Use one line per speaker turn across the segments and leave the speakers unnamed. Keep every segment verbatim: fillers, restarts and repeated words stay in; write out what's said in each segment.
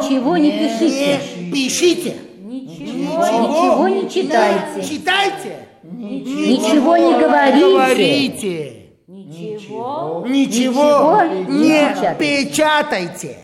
Ничего не пишите.
Не пишите.
Ничего, ничего не читайте.
Читайте.
Ничего не говорите.
Говорите.
Ничего,
Ничего
не
не
печатайте.
печатайте.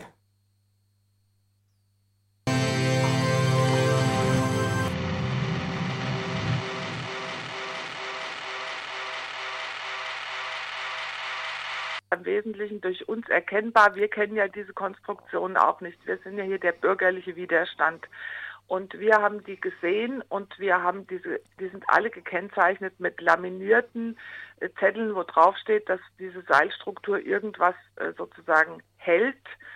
Im Wesentlichen durch uns erkennbar. Wir kennen ja diese Konstruktion auch nicht. Wir sind ja hier der bürgerliche Widerstand. Und wir haben die gesehen und wir haben diese, die sind alle gekennzeichnet mit laminierten äh, Zetteln, wo drauf steht, dass diese Seilstruktur irgendwas äh, sozusagen hält,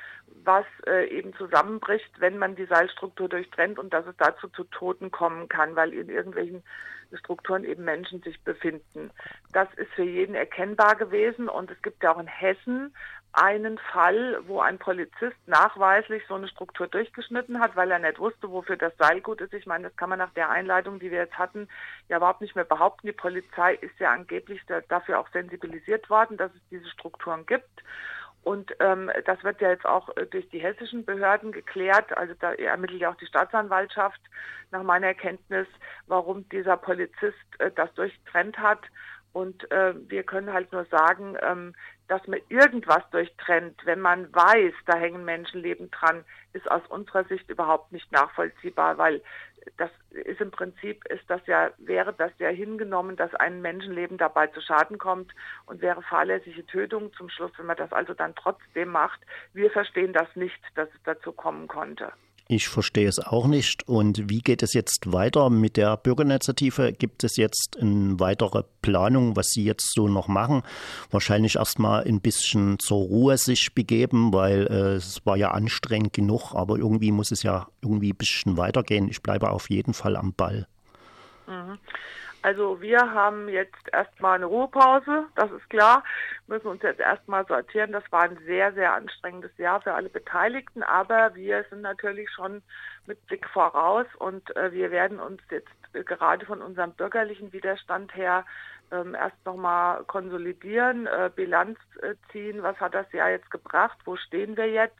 was äh, eben zusammenbricht, wenn man die Seilstruktur durchtrennt und dass es dazu zu Toten kommen kann, weil in irgendwelchen Strukturen eben Menschen sich befinden. Das ist für jeden erkennbar gewesen und es gibt ja auch in Hessen einen Fall, wo ein Polizist nachweislich so eine Struktur durchgeschnitten hat, weil er nicht wusste, wofür das Seil gut ist. Ich meine, das kann man nach der Einleitung, die wir jetzt hatten, ja überhaupt nicht mehr behaupten. Die Polizei ist ja angeblich da, dafür auch sensibilisiert worden, dass es diese Strukturen gibt. Und ähm, das wird ja jetzt auch äh, durch die hessischen Behörden geklärt. Also da ermittelt ja auch die Staatsanwaltschaft nach meiner Erkenntnis, warum dieser Polizist äh, das durchtrennt hat. Und äh, wir können halt nur sagen, ähm, dass man irgendwas durchtrennt, wenn man weiß, da hängen Menschenleben dran, ist aus unserer Sicht überhaupt nicht nachvollziehbar, weil das ist im Prinzip, ist das ja, wäre das ja hingenommen, dass ein Menschenleben dabei zu Schaden kommt und wäre fahrlässige Tötung zum Schluss, wenn man das also dann trotzdem macht. Wir verstehen das nicht, dass es dazu kommen konnte.
Ich verstehe es auch nicht. Und wie geht es jetzt weiter mit der Bürgerinitiative? Gibt es jetzt eine weitere Planung, was Sie jetzt so noch machen? Wahrscheinlich erstmal ein bisschen zur Ruhe sich begeben, weil äh, es war ja anstrengend genug, aber irgendwie muss es ja irgendwie ein bisschen weitergehen. Ich bleibe auf jeden Fall am Ball.
Mhm. Also wir haben jetzt erstmal eine Ruhepause, das ist klar. Wir müssen uns jetzt erstmal sortieren. Das war ein sehr, sehr anstrengendes Jahr für alle Beteiligten, aber wir sind natürlich schon mit Blick voraus und äh, wir werden uns jetzt äh, gerade von unserem bürgerlichen Widerstand her ähm, erst nochmal konsolidieren, äh, Bilanz äh, ziehen. Was hat das Jahr jetzt gebracht? Wo stehen wir jetzt?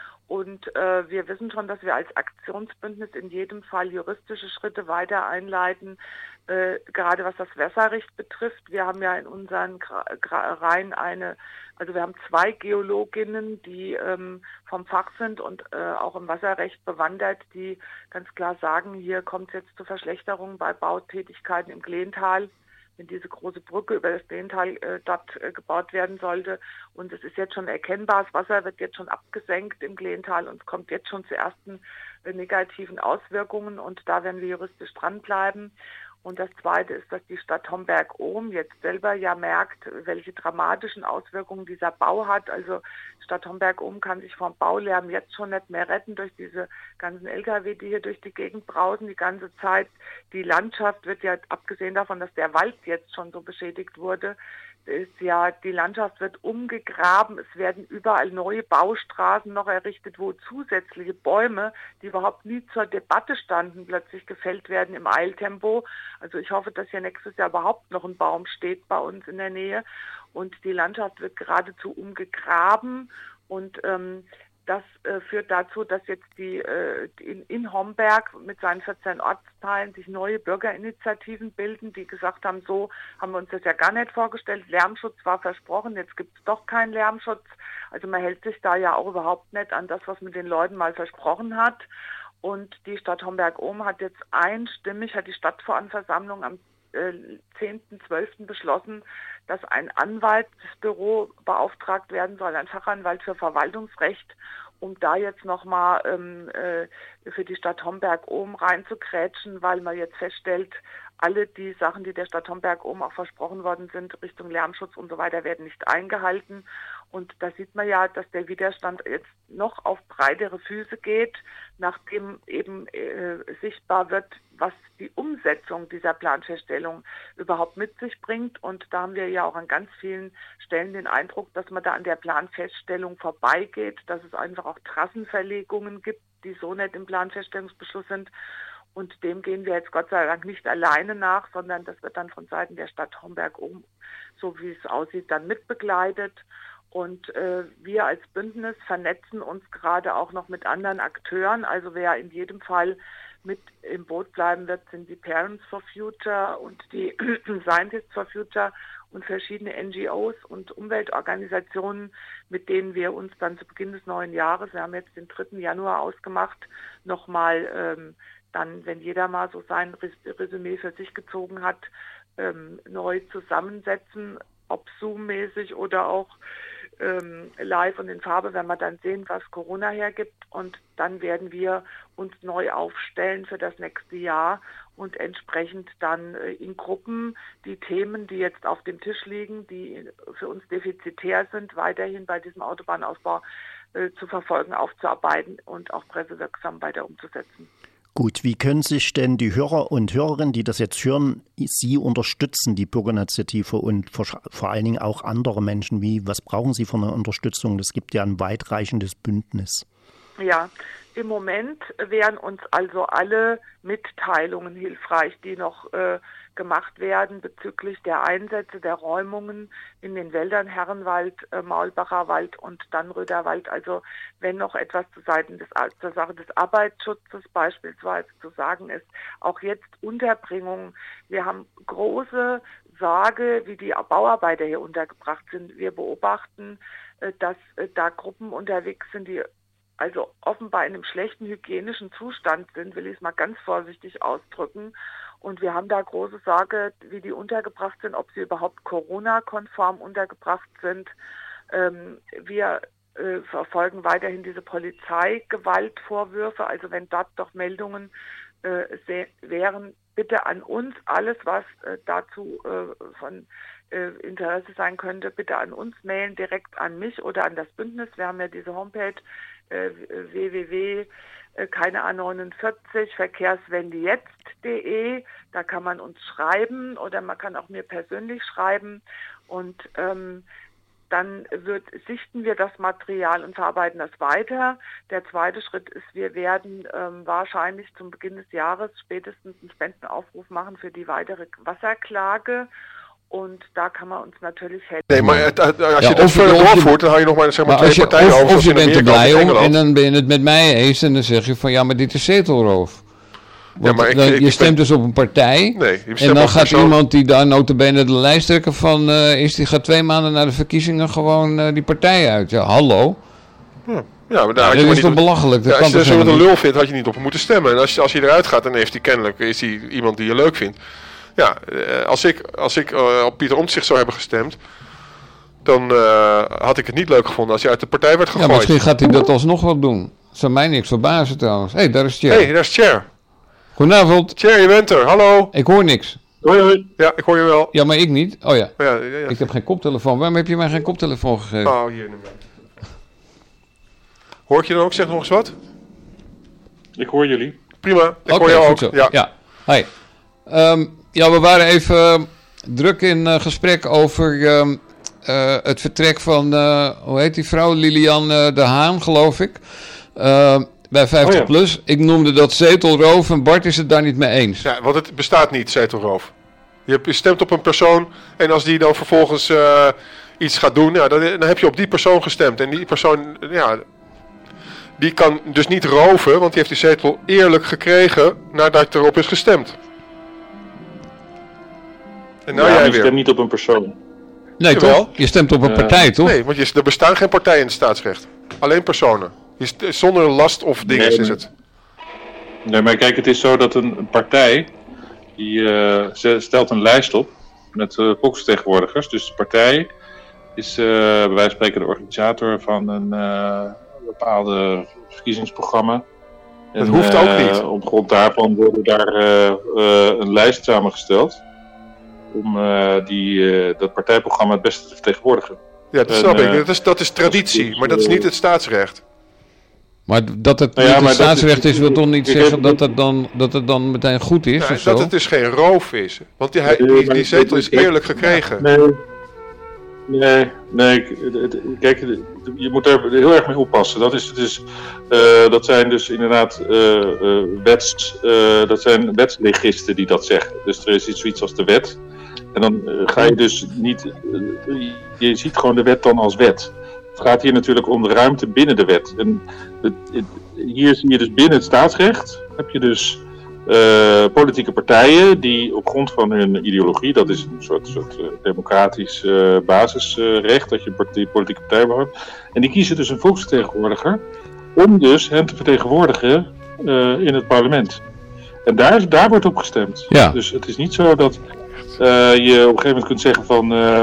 Und äh, wir wissen schon, dass wir als Aktionsbündnis in jedem Fall juristische Schritte weiter einleiten, äh, gerade was das Wasserrecht betrifft. Wir haben ja in unseren Reihen eine, also wir haben zwei Geologinnen, die ähm, vom Fach sind und äh, auch im Wasserrecht bewandert, die ganz klar sagen, hier kommt es jetzt zu Verschlechterungen bei Bautätigkeiten im Glental, wenn diese große Brücke über das Glental äh, dort äh, gebaut werden sollte. Und es ist jetzt schon erkennbar, das Wasser wird jetzt schon abgesenkt im Glental und es kommt jetzt schon zu ersten äh, negativen Auswirkungen und da werden wir juristisch dranbleiben. Und das Zweite ist, dass die Stadt Homberg-Ohm jetzt selber ja merkt, welche dramatischen Auswirkungen dieser Bau hat. Also Stadt Homberg-Ohm kann sich vom Baulärm jetzt schon nicht mehr retten durch diese ganzen L K W, die hier durch die Gegend brausen die ganze Zeit. Die Landschaft wird ja, abgesehen davon, dass der Wald jetzt schon so beschädigt wurde, ist ja, die Landschaft wird umgegraben, es werden überall neue Baustraßen noch errichtet, wo zusätzliche Bäume, die überhaupt nie zur Debatte standen, plötzlich gefällt werden im Eiltempo. Also ich hoffe, dass hier nächstes Jahr überhaupt noch ein Baum steht bei uns in der Nähe und die Landschaft wird geradezu umgegraben und ähm, das äh, führt dazu, dass jetzt die, äh, in, in Homberg mit seinen vierzehn Ortsteilen sich neue Bürgerinitiativen bilden, die gesagt haben, so haben wir uns das ja gar nicht vorgestellt. Lärmschutz war versprochen, jetzt gibt es doch keinen Lärmschutz. Also man hält sich da ja auch überhaupt nicht an das, was man den Leuten mal versprochen hat. Und die Stadt Homberg-Ohm hat jetzt einstimmig, hat die Stadtversammlung am äh, zehnten zwölften beschlossen, dass ein Anwaltsbüro beauftragt werden soll, ein Fachanwalt für Verwaltungsrecht, um da jetzt nochmal ähm, äh, für die Stadt Homberg-Ohm reinzukrätschen, weil man jetzt feststellt, alle die Sachen, die der Stadt Homberg-Ohm auch versprochen worden sind, Richtung Lärmschutz und so weiter, werden nicht eingehalten. Und da sieht man ja, dass der Widerstand jetzt noch auf breitere Füße geht, nachdem eben äh, sichtbar wird, was die Umsetzung dieser Planfeststellung überhaupt mit sich bringt. Und da haben wir ja auch an ganz vielen Stellen den Eindruck, dass man da an der Planfeststellung vorbeigeht, dass es einfach auch Trassenverlegungen gibt, die so nicht im Planfeststellungsbeschluss sind. Und dem gehen wir jetzt Gott sei Dank nicht alleine nach, sondern das wird dann von Seiten der Stadt Homberg-Ohm, so wie es aussieht, dann mitbegleitet. Und äh, wir als Bündnis vernetzen uns gerade auch noch mit anderen Akteuren. Also wer in jedem Fall mit im Boot bleiben wird, sind die Parents for Future und die Scientists for Future und verschiedene N G Os und Umweltorganisationen, mit denen wir uns dann zu Beginn des neuen Jahres, wir haben jetzt den dritten Januar ausgemacht, nochmal ähm, dann, wenn jeder mal so sein Resümee für sich gezogen hat, ähm, neu zusammensetzen, ob Zoom-mäßig oder auch ähm, live und in Farbe, wenn wir dann sehen, was Corona hergibt. Und dann werden wir uns neu aufstellen für das nächste Jahr und entsprechend dann äh, in Gruppen die Themen, die jetzt auf dem Tisch liegen, die für uns defizitär sind, weiterhin bei diesem Autobahnausbau äh, zu verfolgen, aufzuarbeiten und auch pressewirksam weiter umzusetzen.
Gut, wie können sich denn die Hörer und Hörerinnen, die das jetzt hören, Sie unterstützen, die Bürgerinitiative und vor, vor allen Dingen auch andere Menschen? Wie, was brauchen Sie für eine Unterstützung? Das gibt ja ein weitreichendes Bündnis.
Ja, im Moment wären uns also alle Mitteilungen hilfreich, die noch äh, gemacht werden bezüglich der Einsätze, der Räumungen in den Wäldern, Herrenwald, äh, Maulbacher Wald und Dannröder Wald. Also wenn noch etwas zu Seiten des, zur Sache des Arbeitsschutzes beispielsweise zu sagen ist, auch jetzt Unterbringung. Wir haben große Sorge, wie die Bauarbeiter hier untergebracht sind. Wir beobachten, äh, dass äh, da Gruppen unterwegs sind, die also offenbar in einem schlechten hygienischen Zustand sind, will ich es mal ganz vorsichtig ausdrücken. Und wir haben da große Sorge, wie die untergebracht sind, ob sie überhaupt Corona-konform untergebracht sind. Ähm, wir äh, verfolgen weiterhin diese Polizeigewaltvorwürfe. Also wenn dort doch Meldungen äh, se- wären, bitte an uns, alles was äh, dazu äh, von äh, Interesse sein könnte, bitte an uns mailen, direkt an mich oder an das Bündnis. Wir haben ja diese Homepage w w w punkt keine A neunundvierzig verkehrswende jetzt punkt de, da kann man uns schreiben oder man kann auch mir persönlich schreiben und ähm, dann wird, sichten wir das Material und verarbeiten das weiter. Der zweite Schritt ist, wir werden ähm, wahrscheinlich zum Beginn des Jahres spätestens einen Spendenaufruf machen für die weitere Wasserklage. Und da kan man ons natuurlijk helpen.
Nee, maar als je
ja,
dat verder doorvoert, dan hou je nog maar, zeg maar, maar twee
je,
partijen
of,
over.
Of je bent er blij om en dan ben je het met mij eens en dan zeg je van ja, maar dit is zetelroof. Want ja, maar ik, dan, ik, je stemt ben... dus op een partij
nee,
en dan gaat persoon... iemand die daar notabene de lijsttrekker van uh, is, die gaat twee maanden na de verkiezingen gewoon uh, die partij uit. Ja, hallo.
Ja. Ja, maar daar
ja,
had je
dat
maar
is
niet
toch belachelijk? Dat
ja, als je
zo
een lul vindt, had je niet op hem moeten stemmen. En als je, als je eruit gaat, dan heeft hij kennelijk is hij iemand die je leuk vindt. Ja, als ik, als ik uh, op Pieter Omtzigt zou hebben gestemd, dan uh, had ik het niet leuk gevonden als hij uit de partij werd gegooid.
Ja, misschien gaat hij dat alsnog wel doen. Dat zou mij niks verbazen trouwens. Hé, hey, daar is Cher.
Hé, hey, daar is Cher.
Goedenavond.
Cher, je bent er. Hallo.
Ik hoor niks.
Hoi, hoi. Ja, ik hoor je wel.
Ja, maar ik niet. Oh ja.
Ja, ja, ja.
Ik heb geen koptelefoon. Waarom heb je mij geen koptelefoon gegeven?
Oh, hier. Hoor ik je dan ook? Zeg nog eens wat.
Ik hoor jullie.
Prima, ik
okay,
hoor jou ook.
Zo.
Ja.
ja. Hi. Um, ja, we waren even uh, druk in uh, gesprek over uh, uh, het vertrek van, uh, hoe heet die vrouw? Lilian uh, de Haan, geloof ik. Uh, bij vijftig oh, ja. plus. Ik noemde dat zetelroof en Bart is het daar niet mee eens.
Ja, want het bestaat niet, zetelroof. Je stemt op een persoon en als die dan vervolgens uh, iets gaat doen, ja, dan, dan heb je op die persoon gestemd. En die persoon, ja, die kan dus niet roven, want die heeft die zetel eerlijk gekregen nadat erop is gestemd.
En nou ja, jij je weer. stemt niet op een persoon.
Nee, Jawel. Toch? Je stemt op een uh, partij, toch?
Nee, want je, er bestaan geen partijen in het staatsrecht. Alleen personen. Je, zonder last of dingen nee, is het.
Nee, maar kijk, het is zo dat een, een partij, die uh, stelt een lijst op met uh, volksvertegenwoordigers. Dus de partij is uh, bij wijze van spreken de organisator van een uh, bepaalde verkiezingsprogramma.
Dat en, hoeft ook niet.
Uh, op grond daarvan worden daar uh, uh, een lijst samengesteld. Om uh, die, uh, dat partijprogramma het beste te vertegenwoordigen.
Ja, dat snap en, ik. Uh, dat, is, dat is traditie, dus, maar dat is niet het staatsrecht.
Maar dat het nou ja, niet het staatsrecht is, is, wil toch niet zeggen dat het dan, dat het dan meteen goed is?
Nee,
of zo?
Dat het dus geen roof is. Want die, die, die, die zetel is eerlijk gekregen.
Nee, nee, nee kijk, je moet er heel erg mee oppassen. Dat, is, dus, uh, dat zijn dus inderdaad uh, uh, wets, uh, dat zijn wetslegisten die dat zeggen. Dus er is iets zoiets als de wet. En dan uh, ga je dus niet, uh, je ziet gewoon de wet dan als wet. Het gaat hier natuurlijk om de ruimte binnen de wet. En het, het, hier zie je dus binnen het staatsrecht, heb je dus uh, politieke partijen die op grond van hun ideologie, dat is een soort, soort uh, democratisch uh, basisrecht, uh, dat je een partij, politieke partij behoudt. En die kiezen dus een volksvertegenwoordiger om dus hen te vertegenwoordigen uh, in het parlement. En daar, daar wordt op gestemd.
Ja.
Dus het is niet zo dat uh, je op een gegeven moment kunt zeggen van uh,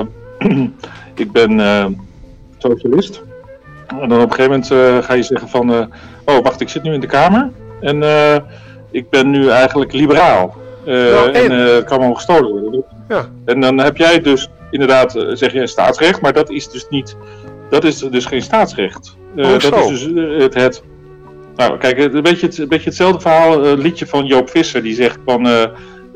ik ben uh, socialist. En dan op een gegeven moment uh, ga je zeggen van uh, oh wacht, ik zit nu in de Kamer en uh, ik ben nu eigenlijk liberaal. Uh, nou, en uh, kan wel gestolen worden.
Ja.
En dan heb jij dus inderdaad, uh, zeg je staatsrecht, maar dat is dus niet, dat is dus geen staatsrecht. Uh,
oh,
dat is dus uh, het, het Nou, kijk, een beetje, het, een beetje hetzelfde verhaal, een liedje van Joop Visser, die zegt van, uh, uh,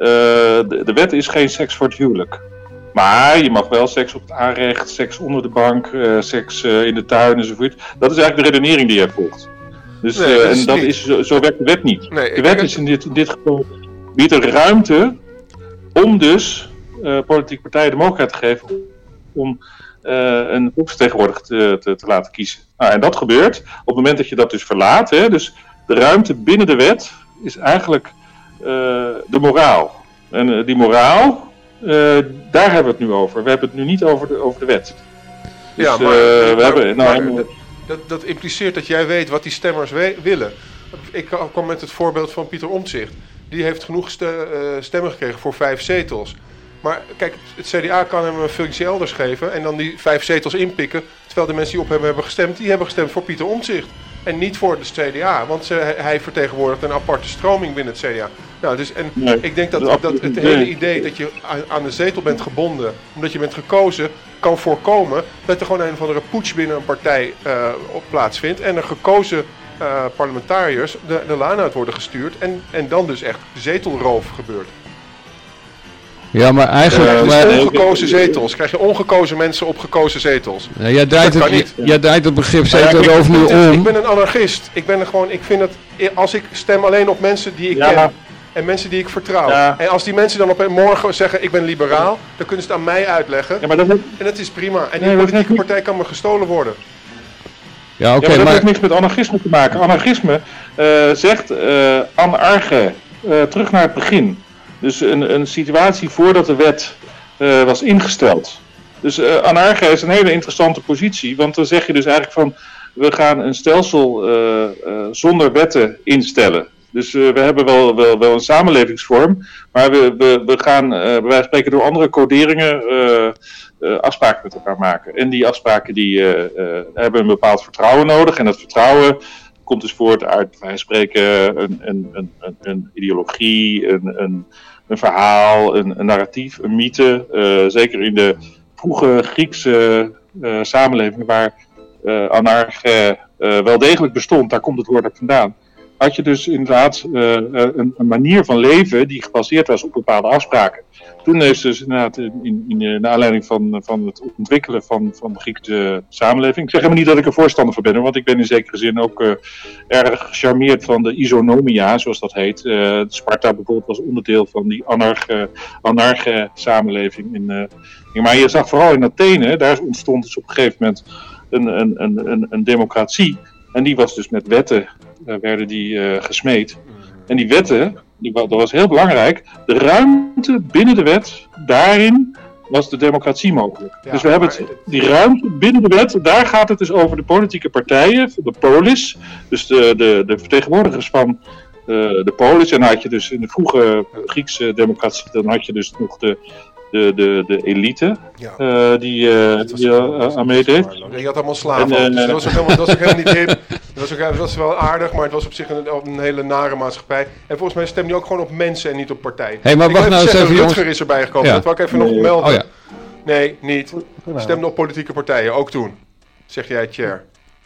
de, de wet is geen seks voor het huwelijk. Maar je mag wel seks op het aanrecht, seks onder de bank, uh, seks uh, in de tuin enzovoort. Dat is eigenlijk de redenering die jij volgt. Dus,
nee,
uh,
dat is
en dat
niet.
is, zo, zo werkt de wet niet.
Nee,
de wet is in dit, in dit geval, biedt er ruimte om dus uh, politieke partijen de mogelijkheid te geven om uh, een volksvertegenwoordiger te, te, te laten kiezen. Nou, en dat gebeurt op het moment dat je dat dus verlaat. Hè, dus de ruimte binnen de wet is eigenlijk uh, de moraal. En uh, die moraal, uh, daar hebben we het nu over. We hebben het nu niet over de, over de wet. Dus,
ja, maar,
uh, we
maar,
hebben, nou,
maar dat, dat impliceert dat jij weet wat die stemmers we- willen. Ik kwam met het voorbeeld van Pieter Omtzigt. Die heeft genoeg ste- uh, stemmen gekregen voor vijf zetels. Maar kijk, het C D A kan hem een functie elders geven en dan die vijf zetels inpikken. Terwijl de mensen die op hem hebben gestemd, die hebben gestemd voor Pieter Omtzigt. En niet voor de C D A, want ze, hij vertegenwoordigt een aparte stroming binnen het C D A. Nou, dus, en
nee,
ik denk dat,
dat,
dat het hele idee dat je aan, aan de zetel bent gebonden, omdat je bent gekozen, kan voorkomen dat er gewoon een of andere putsch binnen een partij uh, op plaatsvindt. En er gekozen uh, parlementariërs de, de laan uit worden gestuurd. En, en dan dus echt zetelroof gebeurt.
Ja, maar eigenlijk...
Uh, dus
maar,
ongekozen zetels. Krijg je ongekozen mensen op gekozen zetels.
Ja, jij, draait
dat kan
het,
niet.
jij draait het begrip
Nou ja,
zetelroof
ik-
nu
het is-
om.
Ik ben een anarchist. Ik ben er gewoon, ik vind het, als ik stem alleen op mensen die ik
Ja.
ken en mensen die ik vertrouw.
Ja.
En als die mensen dan op een morgen zeggen ik ben liberaal, dan kunnen ze het aan mij uitleggen.
Ja, maar dat heeft,
En dat is prima. En die
Nee, dat
politieke
heeft niet-
partij kan me gestolen worden.
Ja, oké,
ja, maar dat
maar...
heeft niks met anarchisme te maken. Anarchisme uh, zegt uh, anarche, uh, terug naar het begin. Dus een, een situatie voordat de wet uh, was ingesteld. Dus uh, anarche is een hele interessante positie. Want dan zeg je dus eigenlijk van, we gaan een stelsel uh, uh, zonder wetten instellen. Dus uh, we hebben wel, wel, wel een samenlevingsvorm, maar we, we, we gaan uh, bij wijze van spreken door andere coderingen uh, uh, afspraken met elkaar maken. En die afspraken die uh, uh, hebben een bepaald vertrouwen nodig. En dat vertrouwen komt dus voort uit, bij wijze van spreken, een, een, een, een, een ideologie, een, een, een verhaal, een, een narratief, een mythe. Uh, zeker in de vroege Griekse uh, samenleving waar uh, anarche uh, wel degelijk bestond, daar komt het woord ook vandaan. Had je dus inderdaad uh, een, een manier van leven die gebaseerd was op bepaalde afspraken. Toen is dus inderdaad in, in, in de aanleiding van, van het ontwikkelen van, van de Griekse samenleving. Ik zeg helemaal niet dat ik er voorstander van ben, want ik ben in zekere zin ook uh, erg gecharmeerd van de isonomia, zoals dat heet. Uh, Sparta bijvoorbeeld was onderdeel van die anarche, anarche samenleving. In, uh, maar je zag vooral in Athene, daar ontstond dus op een gegeven moment een, een, een, een, een democratie. En die was dus met wetten, uh, werden die uh, gesmeed. En die wetten, die, dat was heel belangrijk, de ruimte binnen de wet, daarin was de democratie mogelijk.
Ja,
dus we hebben het, die ruimte binnen de wet, daar gaat het dus over de politieke partijen, de polis, dus de, de, de vertegenwoordigers van uh, de polis. En dan had je dus in de vroege Griekse democratie, dan had je dus nog de, de, de, de elite
Ja.
uh, die, uh, die uh, aan meedeed.
Je had allemaal slaven.
En, uh,
dus dat was ook helemaal, dat was ook helemaal niet hip. Dat was, ook, dat was wel aardig, maar het was op zich een, een hele nare maatschappij. En volgens mij stemde hij ook gewoon op mensen en niet op partijen.
Hey, maar
ik
wacht
wil
nou eens
zeggen,
even,
Rutger
jongens.
is erbij gekomen.
Ja.
Dat wil ik even nog
Nee.
melden.
Oh ja.
Nee, niet. Stemde op politieke partijen, ook toen. Zeg jij, Chair.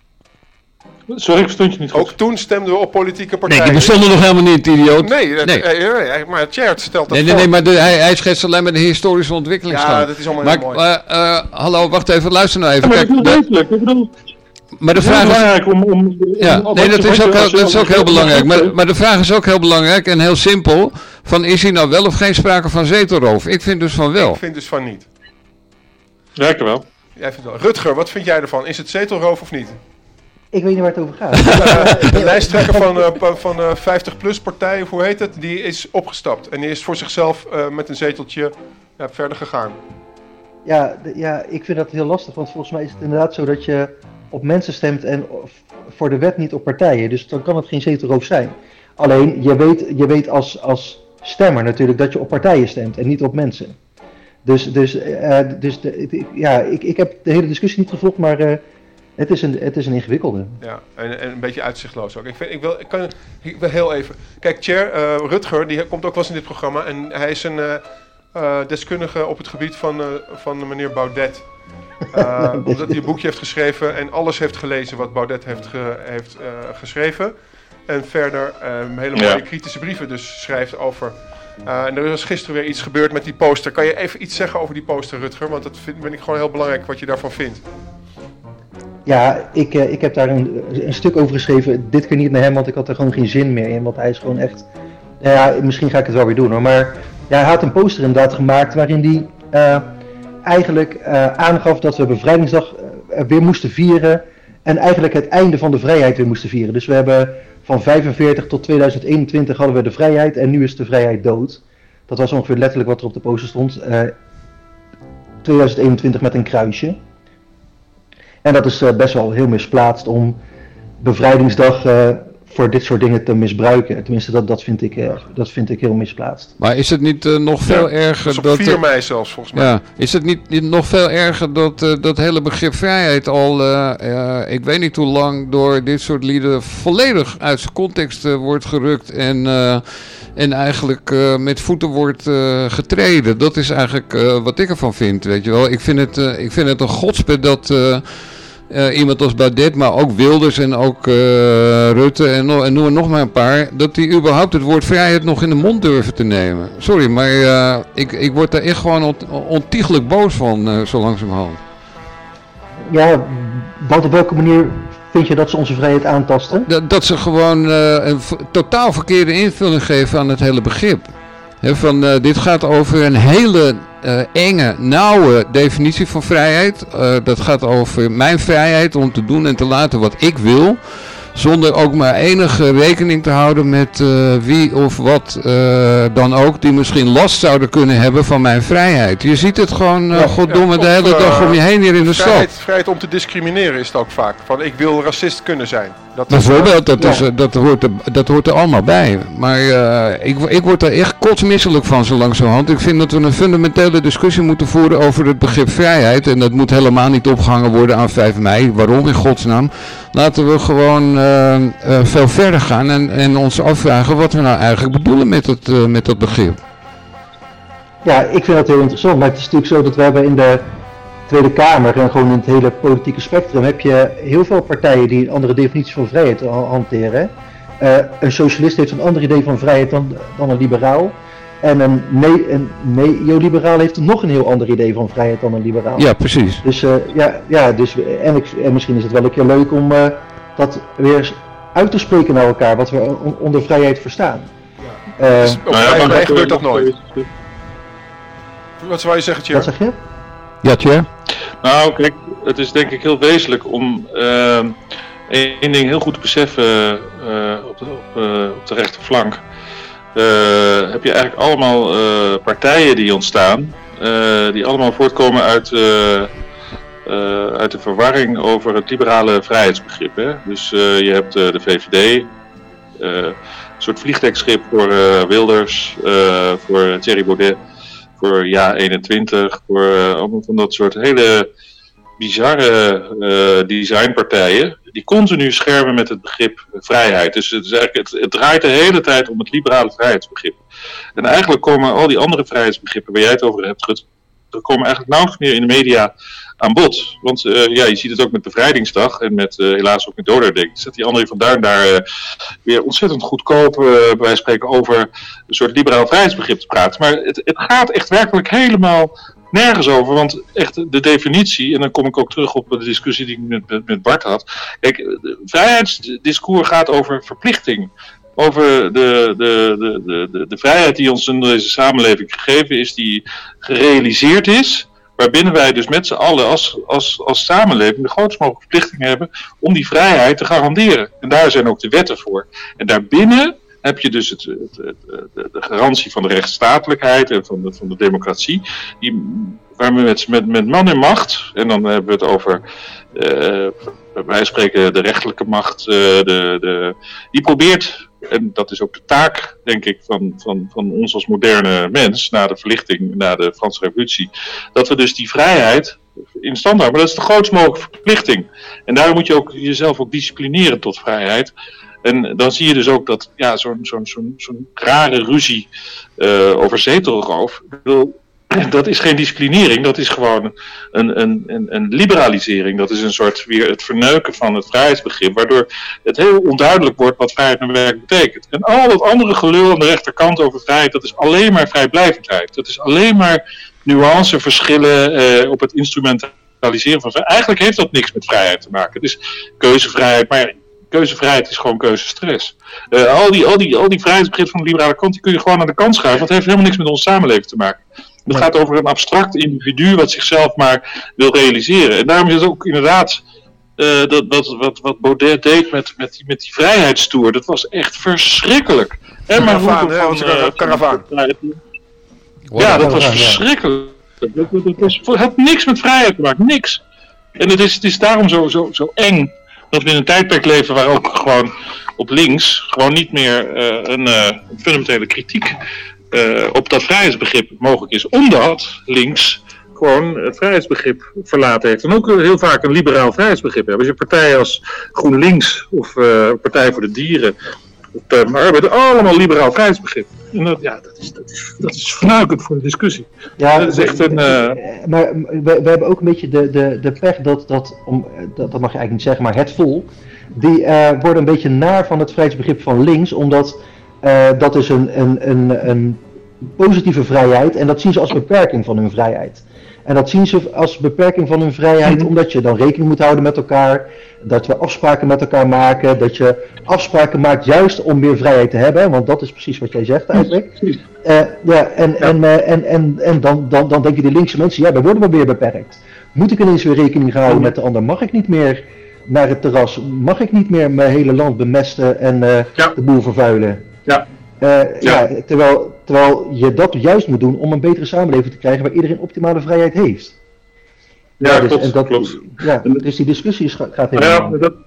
Sorry, ik verstond je niet goed.
Ook toen stemden we op politieke
Nee,
partijen.
die bestonden nog helemaal niet, idioot.
Nee, dat,
Nee.
eh, eh, maar Chair stelt dat
Nee, nee,
voor.
nee, maar de, hij, hij schetst alleen maar de historische ontwikkelingsstand.
Ja, dat is allemaal
maar,
heel mooi.
uh, uh, hallo, wacht even, luister nou even.
Ja, maar
Kijk,
dat is
de-
heel wezenlijk. Ik bedoel,
maar de
het is heel
vraag is...
belangrijk om... om,
Ja,
om- om-
nee, dat
als je-
is ook,
als
heel,
je-
dat is ook
als je-
heel belangrijk. Maar, maar de vraag is ook heel belangrijk en heel simpel. Van, is hier nou wel of geen sprake van zetelroof? Ik vind dus van wel.
Ik vind dus van niet.
Werkt er wel.
Jij vindt wel. Rutger, wat vind jij ervan? Is het zetelroof of niet?
Ik weet niet waar het over gaat.
Uh, de lijsttrekker van, uh, van uh, vijftig plus partij, of hoe heet het, die is opgestapt. En die is voor zichzelf uh, met een zeteltje uh, verder gegaan.
Ja, de, ja, ik vind dat heel lastig, want volgens mij is het inderdaad zo dat je op mensen stemt en voor de wet niet op partijen. Dus dan kan het geen zetelroof zijn. Alleen, je weet, je weet als, als stemmer natuurlijk dat je op partijen stemt en niet op mensen. Dus, dus, uh, dus de, ja, ik, ik heb de hele discussie niet gevolgd, maar uh, het, is een, het is een ingewikkelde.
Ja, en, en een beetje uitzichtloos ook. Ik, vind, ik, wil, ik, kan, ik wil heel even... Kijk, Tjer, uh, Rutger, die komt ook wel eens in dit programma en hij is een uh, uh, deskundige op het gebied van, uh, van meneer Baudet. Uh, omdat hij een boekje heeft geschreven en alles heeft gelezen wat Baudet heeft, ge, heeft uh, geschreven. En verder uh, hele mooie ja. kritische brieven dus schrijft over... Uh, en er is gisteren weer iets gebeurd met die poster. Kan je even iets zeggen over die poster, Rutger? Want dat vind, vind ik gewoon heel belangrijk wat je daarvan vindt.
Ja, ik, uh, ik heb daar een, een stuk over geschreven. Dit keer niet naar hem, want ik had er gewoon geen zin meer in. Want hij is gewoon echt... Nou ja, misschien ga ik het wel weer doen hoor. Maar ja, hij had een poster inderdaad gemaakt waarin hij uh, eigenlijk uh, aangaf dat we bevrijdingsdag uh, weer moesten vieren. En eigenlijk het einde van de vrijheid weer moesten vieren. Dus we hebben... Van vijfenveertig tot tweeduizend eenentwintig hadden we de vrijheid en nu is de vrijheid dood. Dat was ongeveer letterlijk wat er op de poster stond. Uh, tweeduizend eenentwintig met een kruisje. En dat is uh, best wel heel misplaatst om bevrijdingsdag uh, voor dit soort dingen te misbruiken. Tenminste, dat, dat, vind, ik, uh, dat vind ik heel misplaatst.
Maar is het niet uh, nog veel ja, erger
dat...
dat...
vier mei zelfs, volgens mij.
Ja, is het niet, niet nog veel erger dat uh, dat hele begrip vrijheid al, uh, uh, ik weet niet hoe lang, door dit soort lieden volledig uit zijn context uh, wordt gerukt en, uh, en eigenlijk uh, met voeten wordt uh, getreden. Dat is eigenlijk uh, wat ik ervan vind, weet je wel. Ik vind het, uh, ik vind het een godspe dat... Uh, Uh, iemand als Baudet, maar ook Wilders en ook uh, Rutte en, no- en noem er nog maar een paar, dat die überhaupt het woord vrijheid nog in de mond durven te nemen. Sorry, maar uh, ik, ik word daar echt gewoon ont- ontiegelijk boos van, uh, zo langzamerhand.
Ja, wat op welke manier vind je dat ze onze vrijheid aantasten?
Dat, dat ze gewoon uh, een v- totaal verkeerde invulling geven aan het hele begrip. He, van, uh, dit gaat over een hele uh, enge, nauwe definitie van vrijheid. Uh, dat gaat over mijn vrijheid om te doen en te laten wat ik wil. Zonder ook maar enige rekening te houden met uh, wie of wat uh, dan ook die misschien last zouden kunnen hebben van mijn vrijheid. Je ziet het gewoon uh, ja, goddomme ja, de hele dag om je heen hier in de
vrijheid,
stad.
Vrijheid om te discrimineren is het ook vaak. Van ik wil racist kunnen zijn. Dat
Bijvoorbeeld, dat, is, ja. dat, hoort er, dat hoort er allemaal bij. Maar uh, ik, ik word daar echt kotsmisselijk van zo langzamerhand. Ik vind dat we een fundamentele discussie moeten voeren over het begrip vrijheid. En dat moet helemaal niet opgehangen worden aan vijf mei. Waarom in godsnaam? Laten we gewoon uh, uh, veel verder gaan en, en ons afvragen wat we nou eigenlijk bedoelen met dat, uh, met dat begrip.
Ja, ik vind dat heel interessant. Maar het is natuurlijk zo dat we hebben in de Tweede Kamer en gewoon in het hele politieke spectrum heb je heel veel partijen die een andere definitie van vrijheid hanteren. Uh, een socialist heeft een ander idee van vrijheid dan, dan een liberaal. En een, ne- een neoliberaal heeft nog een heel ander idee van vrijheid dan een liberaal.
Ja, precies.
Dus, uh, ja, ja, dus en, ik, en misschien is het wel een keer leuk om uh, dat weer uit te spreken naar elkaar, wat we on- onder vrijheid verstaan.
Ja. Uh, dus op nou ja, mij gebeurt dat nooit. Wat zou je zeggen, Tjer?
Wat zeg je?
Ja, Tjer?
Nou, kijk, het is denk ik heel wezenlijk om uh, één ding heel goed te beseffen uh, op, de, op, uh, op de rechterflank. Uh, heb je eigenlijk allemaal uh, partijen die ontstaan, uh, die allemaal voortkomen uit, uh, uh, uit de verwarring over het liberale vrijheidsbegrip. Hè? Dus uh, je hebt uh, de V V D, uh, een soort vliegdekschip voor uh, Wilders, uh, voor Thierry Baudet, voor Ja eenentwintig, voor uh, allemaal van dat soort hele bizarre uh, designpartijen die continu schermen met het begrip vrijheid. Dus het, is eigenlijk, het, het draait de hele tijd om het liberale vrijheidsbegrip. En eigenlijk komen al die andere vrijheidsbegrippen waar jij het over hebt, Rutger, komen eigenlijk nauwelijks meer in de media aan bod. Want uh, ja, je ziet het ook met Bevrijdingsdag en met uh, helaas ook met dodenherdenking. Zet die André van Duin daar uh, weer ontzettend goedkoop uh, bij wijze van spreken over een soort liberaal vrijheidsbegrip te praten. Maar het, het gaat echt werkelijk helemaal nergens over, want echt de definitie, en dan kom ik ook terug op de discussie die ik met, met, met Bart had. Kijk, de vrijheidsdiscours gaat over verplichting. Over de, de, de, de, de vrijheid die ons in deze samenleving gegeven is, die gerealiseerd is, Waarbinnen wij dus met z'n allen als, als, als samenleving de grootst mogelijke verplichting hebben om die vrijheid te garanderen. En daar zijn ook de wetten voor. En daarbinnen heb je dus het, het, het, de, de garantie van de rechtsstatelijkheid en van de, van de democratie, die, waar we met, met, met man en macht, en dan hebben we het over, uh, wij spreken de rechterlijke macht, uh, de, de, die probeert, en dat is ook de taak, denk ik, van, van, van ons als moderne mens, na de verlichting, na de Franse Revolutie, dat we dus die vrijheid in stand houden. Maar dat is de grootst mogelijke verplichting. En daarom moet je ook jezelf ook disciplineren tot vrijheid. En dan zie je dus ook dat ja, zo'n zo'n zo'n zo'n rare ruzie uh, over zetelroof, dat is geen disciplinering, dat is gewoon een, een, een, een liberalisering. Dat is een soort weer het verneuken van het vrijheidsbegrip, waardoor het heel onduidelijk wordt wat vrijheid nou werkelijk betekent. En al dat andere gelul aan de rechterkant over vrijheid, dat is alleen maar vrijblijvendheid. Dat is alleen maar nuanceverschillen uh, op het instrumentaliseren van vrijheid. Eigenlijk heeft dat niks met vrijheid te maken. Het is keuzevrijheid, maar ja, keuzevrijheid is gewoon keuzestress. Uh, al, die, al, die, al die vrijheidsbegrippen van de liberale kant, die kun je gewoon aan de kant schuiven, want het heeft helemaal niks met onze samenleving te maken. Het gaat over een abstract individu wat zichzelf maar wil realiseren. En daarom is het ook inderdaad uh, dat, dat, wat, wat Baudet deed met, met, die, met die vrijheidstoer, dat was echt verschrikkelijk. En maar
Karavaan, hè, onze uh, karavaan.
Ja, dat was verschrikkelijk. Dat, dat, dat was, het had niks met vrijheid te maken, niks. En het is, het is daarom zo, zo, zo eng dat we in een tijdperk leven waar ook gewoon op links gewoon niet meer uh, een uh, fundamentele kritiek uh, op dat vrijheidsbegrip mogelijk is. Omdat links gewoon het vrijheidsbegrip verlaten heeft. En ook heel vaak een liberaal vrijheidsbegrip hebben. Als je partijen als GroenLinks of uh, Partij voor de Dieren of Partij van de Arbeid, allemaal liberaal vrijheidsbegrip. En dat, ja, dat is, dat is, dat is vernuikend voor de discussie.
Ja,
dat is echt een... Uh...
Maar we, we hebben ook een beetje de, de, de pech dat, dat, om, dat, dat mag je eigenlijk niet zeggen, maar het volk, die uh, worden een beetje naar van het vrijheidsbegrip van links, omdat uh, dat is een, een, een, een positieve vrijheid en dat zien ze als beperking van hun vrijheid. En dat zien ze als beperking van hun vrijheid, mm-hmm. omdat je dan rekening moet houden met elkaar, dat we afspraken met elkaar maken, dat je afspraken maakt juist om meer vrijheid te hebben, want dat is precies wat jij zegt eigenlijk. Uh, ja, en, ja. en, uh, en, en, en dan, dan, dan denken die linkse mensen, ja, dan worden we weer beperkt. Moet ik ineens weer rekening houden met de ander? Mag ik niet meer naar het terras? Mag ik niet meer mijn hele land bemesten en uh, ja. de boel vervuilen?
Ja.
Uh, ja. ja, terwijl, terwijl je dat juist moet doen om een betere samenleving te krijgen waar iedereen optimale vrijheid heeft.
Ja,
ja dus,
klopt,
en dat,
klopt.
Ja, dus die discussie is, gaat helemaal...
Ja, dat,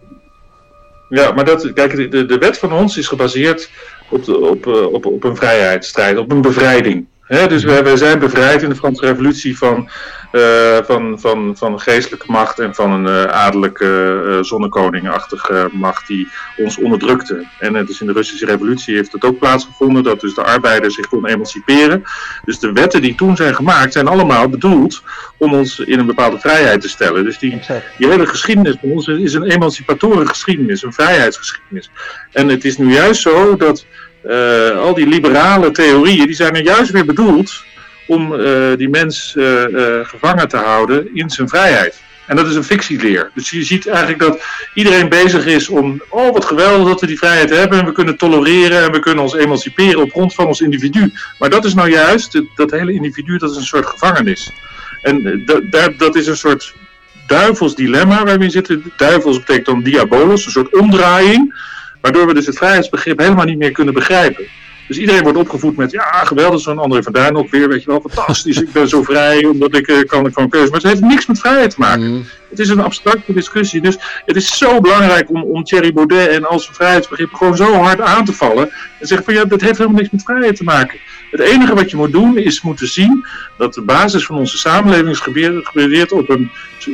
ja, maar dat, kijk, de, de wet van ons is gebaseerd op, de, op, op, op een vrijheidsstrijd, op een bevrijding. He, dus wij, wij zijn bevrijd in de Franse Revolutie van, uh, van, van, van geestelijke macht en van een uh, adellijke uh, zonnekoningachtige macht die ons onderdrukte. En het is in de Russische Revolutie heeft het ook plaatsgevonden dat dus de arbeider zich kon emanciperen. Dus de wetten die toen zijn gemaakt zijn allemaal bedoeld om ons in een bepaalde vrijheid te stellen. Dus die, die hele geschiedenis van ons is een emancipatoren geschiedenis, een vrijheidsgeschiedenis. En het is nu juist zo dat Uh, al die liberale theorieën, die zijn er juist weer bedoeld om uh, die mens uh, uh, gevangen te houden in zijn vrijheid. En dat is een fictieleer. Dus je ziet eigenlijk dat iedereen bezig is om, oh wat geweldig dat we die vrijheid hebben en we kunnen tolereren en we kunnen ons emanciperen op grond van ons individu. Maar dat is nou juist, dat hele individu, dat is een soort gevangenis. En uh, dat, dat, dat is een soort duivels dilemma waar we in zitten. Duivels betekent dan diabolos, een soort omdraaiing. Waardoor we dus het vrijheidsbegrip helemaal niet meer kunnen begrijpen. Dus iedereen wordt opgevoed met, ja geweldig, zo'n André van Duin ook weer, weet je wel, fantastisch, ik ben zo vrij, omdat ik uh, kan gewoon keuze. Maar het heeft niks met vrijheid te maken. Mm. Het is een abstracte discussie. Dus het is zo belangrijk om, om Thierry Baudet en al zijn vrijheidsbegrip gewoon zo hard aan te vallen. En zeggen van, ja, dat heeft helemaal niks met vrijheid te maken. Het enige wat je moet doen, is moeten zien dat de basis van onze samenleving is gebaseerd op een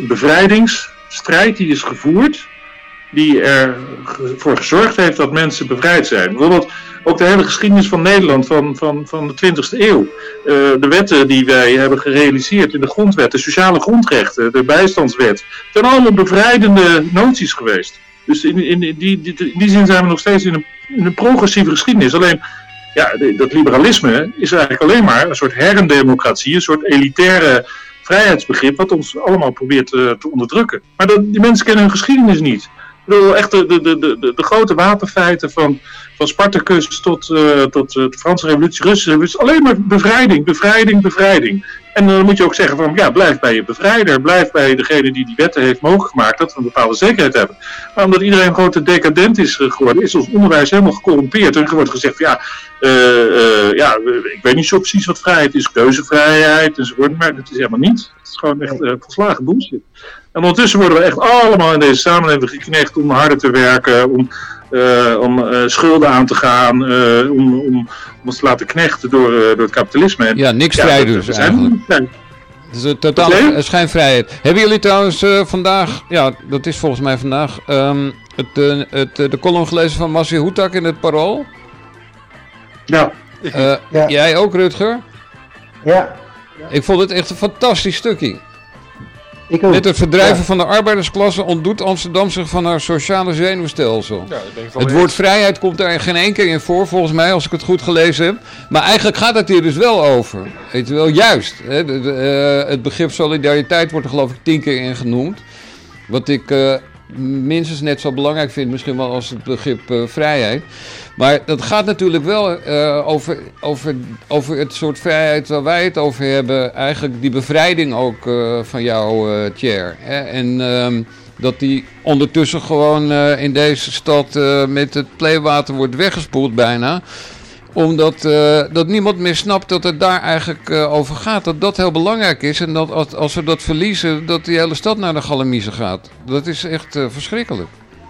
bevrijdingsstrijd die is gevoerd, die ervoor gezorgd heeft dat mensen bevrijd zijn. Bijvoorbeeld ook de hele geschiedenis van Nederland van, van, van de twintigste eeuw. Uh, de wetten die wij hebben gerealiseerd in de grondwet, de sociale grondrechten, de bijstandswet, zijn allemaal bevrijdende noties geweest. Dus in, in, in, die, die, in die zin zijn we nog steeds in een, in een progressieve geschiedenis. Alleen, ja, dat liberalisme is eigenlijk alleen maar een soort herendemocratie, een soort elitaire vrijheidsbegrip wat ons allemaal probeert te, te onderdrukken. Maar dat, die mensen kennen hun geschiedenis niet. Ik bedoel, echt de, de, de, de, de grote wapenfeiten van, van Spartacus tot, uh, tot uh, de Franse Revolutie, Russische Revolutie, alleen maar bevrijding, bevrijding, bevrijding. En dan moet je ook zeggen van, ja, blijf bij je bevrijder. Blijf bij degene die die wetten heeft mogelijk gemaakt, dat we een bepaalde zekerheid hebben. Maar omdat iedereen gewoon te decadent is geworden, is ons onderwijs helemaal gecorrumpeerd. En er wordt gezegd, ja, uh, uh, ja, ik weet niet zo precies wat vrijheid is, keuzevrijheid enzovoort. Maar dat is helemaal niet. Het is gewoon echt uh, volslagen bullshit. En ondertussen worden we echt allemaal in deze samenleving geknecht om harder te werken, om, uh, om uh, schulden aan te gaan, uh, om, om, om ons te laten knechten door, uh, door het kapitalisme. En,
ja, niks
ja,
vrij
dat,
dus
dat
eigenlijk.
Het
is een totale schijnvrijheid. Hebben jullie trouwens uh, vandaag, ja, dat is volgens mij vandaag, um, het, uh, het, uh, de column gelezen van Massi Hoetak in het Parool?
Ja.
Uh, ja. Jij ook, Rutger?
Ja.
Ik vond het echt een fantastisch stukje.
Ik ook.
Met het verdrijven
ja.
van de arbeidersklasse ontdoet Amsterdam zich van haar sociale zenuwstelsel. Ja, het woord eens. Vrijheid komt daar geen één keer in voor, volgens mij, als ik het goed gelezen heb. Maar eigenlijk gaat het hier dus wel over. Weet je wel, juist. Hè? De, de, uh, het begrip solidariteit wordt er geloof ik tien keer in genoemd. Wat ik uh, minstens net zo belangrijk vind, misschien wel als het begrip uh, vrijheid. Maar dat gaat natuurlijk wel uh, over, over, over het soort vrijheid waar wij het over hebben. Eigenlijk die bevrijding ook uh, van jou, uh, Thierry. Hè? En um, dat die ondertussen gewoon uh, in deze stad uh, met het pleewater wordt weggespoeld bijna. Omdat uh, dat niemand meer snapt dat het daar eigenlijk uh, over gaat. Dat dat heel belangrijk is. En dat als, als we dat verliezen, dat die hele stad naar de galamiezen gaat. Dat is echt uh, verschrikkelijk.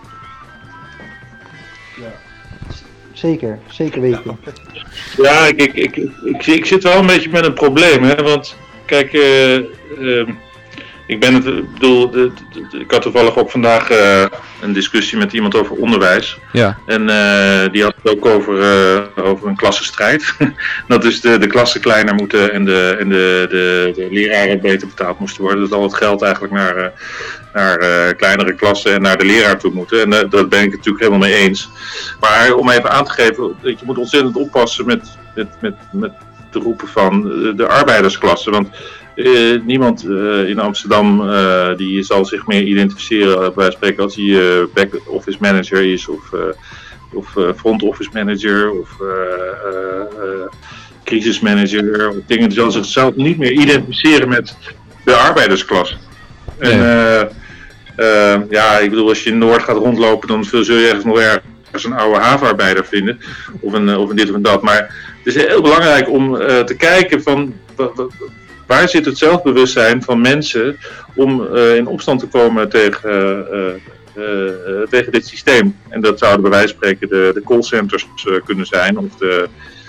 Zeker, zeker weten.
Ja, ik, ik, ik, ik, ik zit wel een beetje met een probleem, hè, want kijk, uh, uh, ik ben het, ik bedoel, de, de, de, ik had toevallig ook vandaag uh, een discussie met iemand over onderwijs.
Ja.
En uh, die had het ook over, uh, over een klassenstrijd. Dat dus de, de klassen kleiner moeten en de, en de, de, de leraren beter betaald moesten worden. Dat al het geld eigenlijk naar, uh, naar uh, kleinere klassen en naar de leraar toe moeten. En uh, daar ben ik het natuurlijk helemaal mee eens. Maar om even aan te geven, je moet ontzettend oppassen met, met, met, met de roepen van de arbeidersklasse. Want Uh, niemand uh, in Amsterdam uh, die zal zich meer identificeren, uh, bij wijze van spreken, als hij uh, back-office manager is of, uh, of uh, front-office manager of uh, uh, uh, crisismanager of dingen. Die zal zichzelf niet meer identificeren met de arbeidersklasse. En uh, uh, ja, ik bedoel, als je in Noord gaat rondlopen, dan zul je ergens nog ergens een oude havenarbeider vinden of een, of een dit of een dat. Maar het is heel belangrijk om uh, te kijken van waar zit het zelfbewustzijn van mensen om uh, in opstand te komen tegen, uh, uh, uh, tegen dit systeem. En dat zouden bij wijze van spreken de, de callcenters uh, kunnen zijn of de,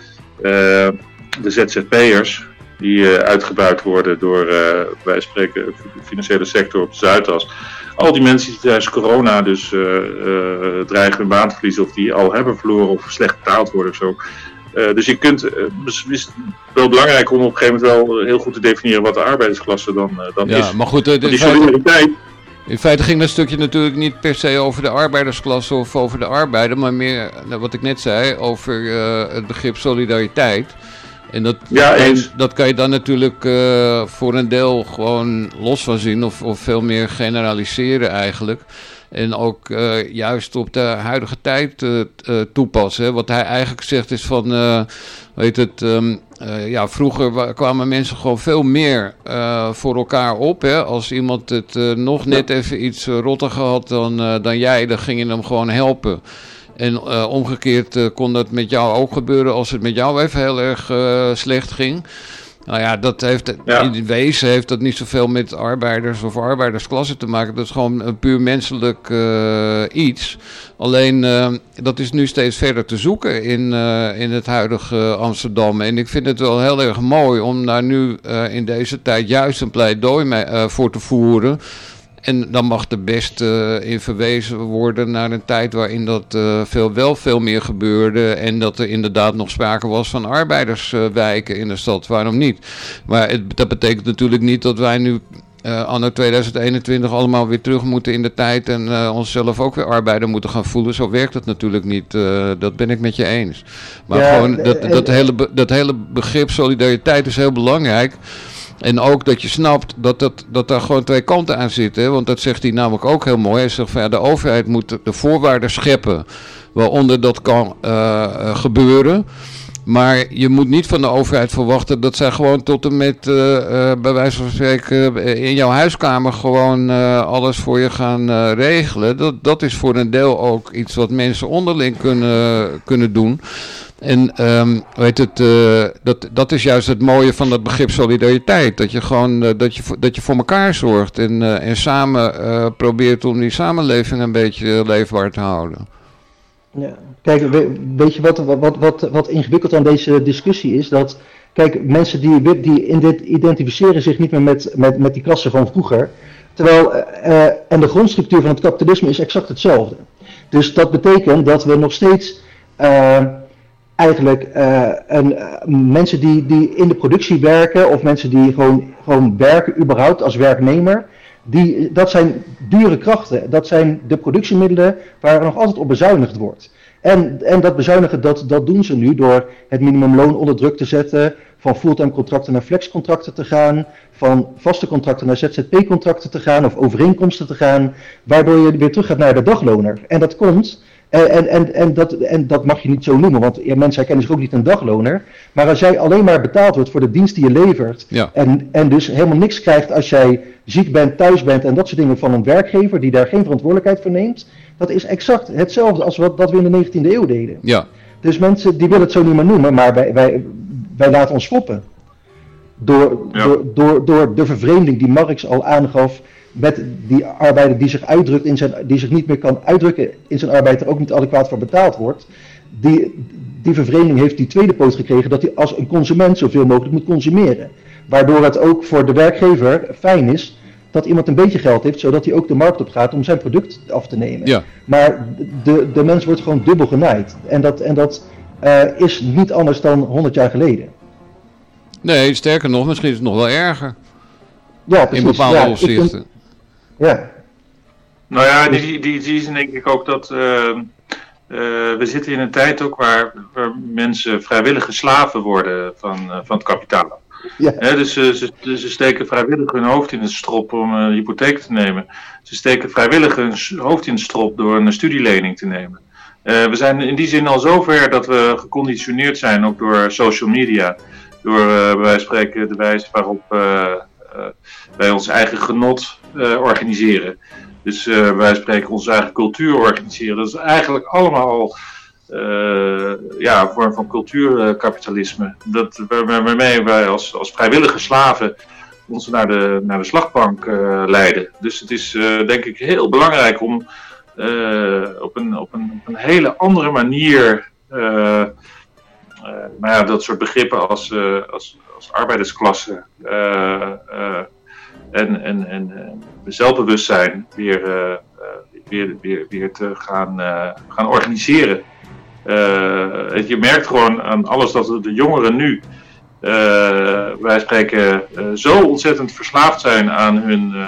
uh, de Z Z P'ers die uh, uitgebuit worden door uh, bij wijze van spreken de financiële sector op de Zuidas. Al die mensen die tijdens corona dus uh, uh, dreigen hun baan te verliezen of die al hebben verloren of slecht betaald worden of zo. Uh, dus je kunt, uh, het is wel belangrijk om op een gegeven moment wel heel goed te definiëren wat de arbeidersklasse dan, uh, dan
ja,
is.
Maar goed, uh,
die solidariteit.
In feite ging dat stukje natuurlijk niet per se over de arbeidersklasse of over de arbeider, maar meer, nou, wat ik net zei, over uh, het begrip solidariteit. En dat,
ja,
en, dat kan je dan natuurlijk uh, voor een deel gewoon los van zien of, of veel meer generaliseren eigenlijk. En ook uh, juist op de huidige tijd uh, uh, toepassen. Hè. Wat hij eigenlijk zegt is van, uh, weet het, um, uh, ja, vroeger kwamen mensen gewoon veel meer uh, voor elkaar op. Hè. Als iemand het uh, nog net even iets uh, rottiger had dan, uh, dan jij, dan ging je hem gewoon helpen. En uh, omgekeerd uh, kon dat met jou ook gebeuren als het met jou even heel erg uh, slecht ging. Nou ja, dat heeft, ja. in wezen heeft dat niet zoveel met arbeiders of arbeidersklasse te maken. Dat is gewoon een puur menselijk uh, iets. Alleen, uh, dat is nu steeds verder te zoeken in, uh, in het huidige Amsterdam. En ik vind het wel heel erg mooi om daar nu uh, in deze tijd juist een pleidooi mee, uh, voor te voeren. En dan mag er best uh, in verwezen worden naar een tijd waarin dat uh, veel, wel veel meer gebeurde. En dat er inderdaad nog sprake was van arbeiderswijken uh, in de stad. Waarom niet? Maar het, dat betekent natuurlijk niet dat wij nu uh, anno tweeduizend eenentwintig allemaal weer terug moeten in de tijd. En uh, onszelf ook weer arbeider moeten gaan voelen. Zo werkt het natuurlijk niet. Uh, dat ben ik met je eens. Maar ja, gewoon dat, dat, hele, dat hele begrip solidariteit is heel belangrijk. En ook dat je snapt dat, dat, dat daar gewoon twee kanten aan zitten. Want dat zegt hij namelijk ook heel mooi. Hij zegt van ja, de overheid moet de voorwaarden scheppen waaronder dat kan uh, gebeuren. Maar je moet niet van de overheid verwachten dat zij gewoon tot en met, uh, uh, bij wijze van spreken, in jouw huiskamer gewoon uh, alles voor je gaan uh, regelen. Dat, dat is voor een deel ook iets wat mensen onderling kunnen, kunnen doen. En um, weet het, uh, dat, dat is juist het mooie van dat begrip solidariteit. Dat je gewoon uh, dat je, dat je voor elkaar zorgt en, uh, en samen uh, probeert om die samenleving een beetje leefbaar te houden.
Ja. Kijk, weet je wat, wat, wat, wat ingewikkeld aan deze discussie is? Dat, kijk, mensen die, die in dit identificeren zich niet meer met, met, met die klasse van vroeger. Terwijl, uh, en de grondstructuur van het kapitalisme is exact hetzelfde. Dus dat betekent dat we nog steeds uh, eigenlijk uh, een, uh, mensen die, die in de productie werken, of mensen die gewoon, gewoon werken überhaupt als werknemer, die, dat zijn dure krachten. Dat zijn de productiemiddelen waar er nog altijd op bezuinigd wordt. En, en dat bezuinigen, dat, dat doen ze nu door het minimumloon onder druk te zetten, van fulltime contracten naar flexcontracten te gaan, van vaste contracten naar Z Z P-contracten te gaan of overeenkomsten te gaan, waardoor je weer terug gaat naar de dagloner. En dat komt, en, en, en, en, dat, en dat mag je niet zo noemen, want ja, mensen herkennen zich ook niet een dagloner. Maar als jij alleen maar betaald wordt voor de dienst die je levert,
ja.
en, en dus helemaal niks krijgt als jij ziek bent, thuis bent en dat soort dingen van een werkgever die daar geen verantwoordelijkheid voor neemt, dat is exact hetzelfde als wat dat we in de negentiende eeuw deden.
Ja.
Dus mensen die willen het zo niet meer noemen, maar wij, wij, wij laten ons foppen. Door, ja. door, door, door de vervreemding die Marx al aangaf, met die arbeider die zich uitdrukt in zijn, die zich niet meer kan uitdrukken in zijn arbeid, er ook niet adequaat voor betaald wordt. Die, die vervreemding heeft die tweede poot gekregen dat hij als een consument zoveel mogelijk moet consumeren. Waardoor het ook voor de werkgever fijn is dat iemand een beetje geld heeft, zodat hij ook de markt op gaat om zijn product af te nemen.
Ja.
Maar de, de mens wordt gewoon dubbel genaaid. En dat, en dat uh, is niet anders dan honderd jaar geleden.
Nee, sterker nog, misschien is het nog wel erger.
Ja, precies.
In bepaalde
ja,
opzichten.
Vind, ja.
Nou ja, die, die, die zien denk ik ook dat uh, uh, we zitten in een tijd ook waar, waar mensen vrijwillige slaven worden van, uh, van het kapitaal.
Ja.
He, dus uh, ze, ze steken vrijwillig hun hoofd in het strop om een hypotheek te nemen. Ze steken vrijwillig hun hoofd in het strop door een studielening te nemen. Uh, we zijn in die zin al zover dat we geconditioneerd zijn, ook door social media. Door uh, bij wijze van spreken de wijze waarop uh, uh, wij ons eigen genot uh, organiseren. Dus uh, bij wijze van spreken onze eigen cultuur organiseren. Dat is eigenlijk allemaal Uh, ja, een vorm van cultuurkapitalisme. Dat, waarmee wij als, als vrijwillige slaven ons naar de, naar de slagbank uh, leiden. Dus het is uh, denk ik heel belangrijk om uh, op, een, op, een, op een hele andere manier uh, uh, nou ja, dat soort begrippen als, uh, als, als arbeidersklasse uh, uh, en, en, en uh, zelfbewustzijn weer, uh, uh, weer, weer, weer te gaan, uh, gaan organiseren. Uh, je merkt gewoon aan alles dat de jongeren nu, uh, wij spreken, uh, zo ontzettend verslaafd zijn aan hun uh,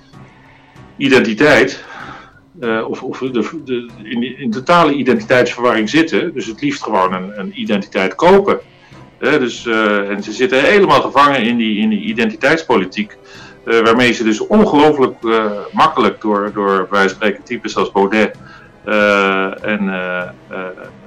identiteit, uh, of, of de, de, in, in totale identiteitsverwarring zitten, dus het liefst gewoon een, een identiteit kopen. Uh, dus, uh, en ze zitten helemaal gevangen in die, in die identiteitspolitiek, uh, waarmee ze dus ongelooflijk uh, makkelijk door, door wij spreken types als Baudet, Uh, en uh, uh,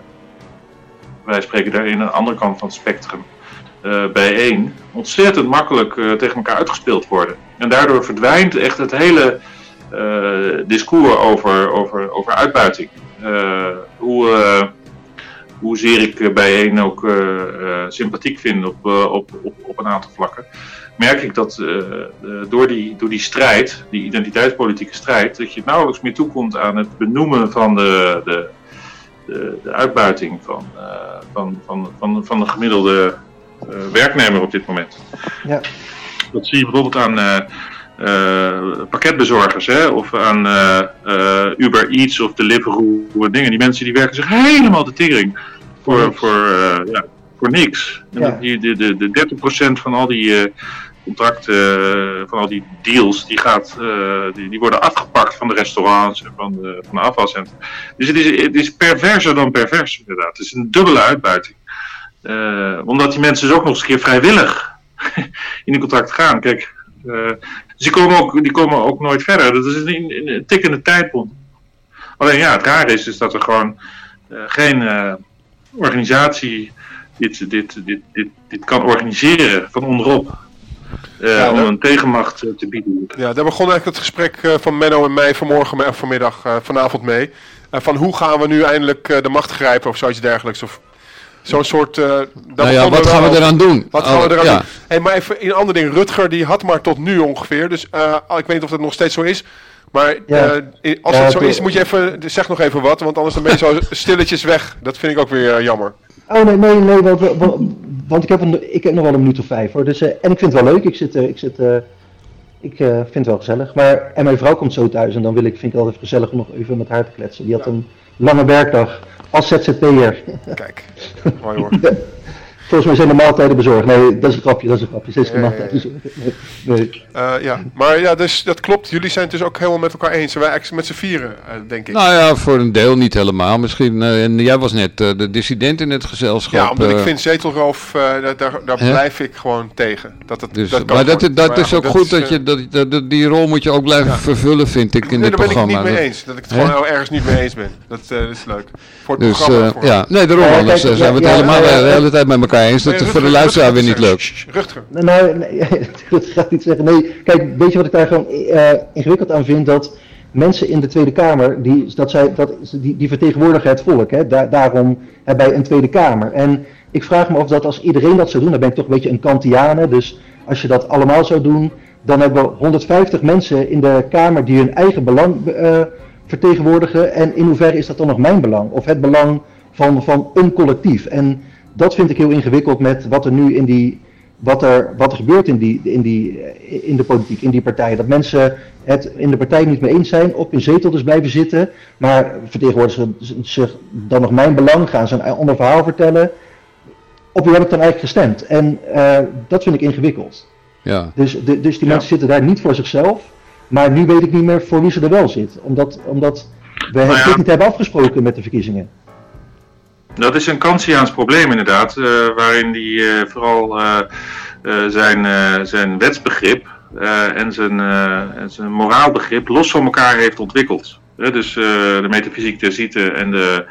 wij spreken daar in een andere kant van het spectrum uh, bijeen, ontzettend makkelijk uh, tegen elkaar uitgespeeld worden. En daardoor verdwijnt echt het hele uh, discours over, over, over uitbuiting. Uh, hoe, uh, hoezeer ik uh, bijeen ook uh, uh, sympathiek vind op, uh, op, op, op een aantal vlakken, merk ik dat uh, uh, door, die, door die strijd, die identiteitspolitieke strijd, dat je nauwelijks meer toekomt aan het benoemen van de, de, de, de uitbuiting van, uh, van, van, van, van de gemiddelde uh, werknemer op dit moment.
Ja.
Dat zie je bijvoorbeeld aan uh, uh, pakketbezorgers, hè, of aan uh, uh, Uber Eats of Deliveroo, dingen. Die mensen die werken zich helemaal de tering voor, voor, voor, uh, ja, voor niks. En
Ja.
die, de, de, de dertig procent van al die uh, contracten, uh, van al die deals, die, gaat, uh, die, die worden afgepakt van de restaurants en van de, van de afvalcentra. Dus het is, het is perverser dan pervers, inderdaad. Het is een dubbele uitbuiting. Uh, omdat die mensen dus ook nog eens een keer vrijwillig in een contract gaan. Kijk, uh, dus die komen, ook, die komen ook nooit verder. Dat is een, een tikkende tijdbom. Alleen ja, het raar is, is dat er gewoon uh, geen uh, organisatie dit, dit, dit, dit, dit kan organiseren van onderop. Uh,
ja,
om
dat...
een tegenmacht uh, te bieden.
Ja, daar begon eigenlijk het gesprek uh, van Menno en mij vanmorgen en vanmiddag, uh, vanavond mee. Uh, van hoe gaan we nu eindelijk uh, de macht grijpen of zoiets dergelijks. Of zo'n soort... Uh,
nou ja, wat gaan we wel... eraan doen?
Wat gaan
oh,
we eraan
ja.
doen? Hey, maar even een ander ding. Rutger die had maar tot nu ongeveer. Dus uh, ik weet niet of dat nog steeds zo is. Maar
ja.
uh, als
ja,
het zo
to...
is, moet je even... Zeg nog even wat, want anders dan ben je zo stilletjes weg. Dat vind ik ook weer uh, jammer.
Oh nee, nee, nee, want, want, want ik, heb een, ik heb nog wel een minuut of vijf hoor. Dus, uh, en ik vind het wel leuk. Ik zit... Uh, ik zit uh, Ik uh, vind het wel gezellig, maar en mijn vrouw komt zo thuis en dan wil ik, vind ik het altijd gezellig om nog even met haar te kletsen. Die had een lange werkdag als Z Z P'er.
Kijk, mooi hoor.
Volgens mij zijn de maaltijden bezorgd. Nee, dat is een grapje, dat is een grapje. Steeds de maaltijden bezorgd. Nee. nee.
Uh, ja, maar ja, dus dat klopt. Jullie zijn het dus ook helemaal met elkaar eens. Wij eigenlijk met z'n vieren, uh, denk ik.
Nou ja, voor een deel niet helemaal. Misschien, uh, en jij was net uh, de dissident in het gezelschap.
Ja, omdat
uh,
ik vind zetelroof, uh, daar, daar, daar blijf ik gewoon tegen. Dat het,
dus,
dat kan
maar dat, dat, dat
maar
is
ja,
ook
dat
goed
is,
dat je, dat, dat, dat, die rol moet je ook blijven ja. vervullen, vind ik, in
nee,
dit
daar
programma.
Ben ik het niet mee
dat,
eens, dat ik het gewoon nou ergens niet mee eens ben. Dat, uh, dat is leuk. Voor het
dus,
programma.
Uh,
voor
ja, nee, daarom,
ja,
anders
kijk,
zijn we het
ja,
helemaal
ja, ja,
de hele tijd met elkaar eens. Dat
nee,
is voor de luisteraar weer niet leuk.
Rutger.
Nou, nee, dat gaat niet zeggen. Nee, kijk, weet je wat ik daar gewoon uh, ingewikkeld aan vind? Dat mensen in de Tweede Kamer, die, dat zij, dat, die, die vertegenwoordigen het volk. Hè? Da- daarom uh, bij een Tweede Kamer. En ik vraag me of dat als iedereen dat zou doen, dan ben ik toch een beetje een Kantiane. Dus als je dat allemaal zou doen, dan hebben we honderdvijftig mensen in de Kamer die hun eigen belang uh, vertegenwoordigen. En in hoeverre is dat dan nog mijn belang? Of het belang van, van een collectief? En dat vind ik heel ingewikkeld met wat er nu in die... Wat er, wat er gebeurt in, die, in, die, in de politiek, in die partijen. Dat mensen het in de partij niet mee eens zijn, op hun zetel dus blijven zitten. Maar vertegenwoordigen ze zich dan nog mijn belang, gaan ze een ander verhaal vertellen. Op wie heb ik dan eigenlijk gestemd? En uh, dat vind ik ingewikkeld.
Ja.
Dus, de, dus die
ja.
mensen zitten daar niet voor zichzelf. Maar nu weet ik niet meer voor wie ze er wel zit. Omdat, omdat we nou ja. dit niet hebben afgesproken met de verkiezingen.
Dat is een Kantiaans probleem inderdaad, uh, waarin die uh, vooral uh, uh, zijn, uh, zijn wetsbegrip uh, en, zijn, uh, en zijn moraalbegrip los van elkaar heeft ontwikkeld. Uh, dus uh, de metafysiek der ziekte en de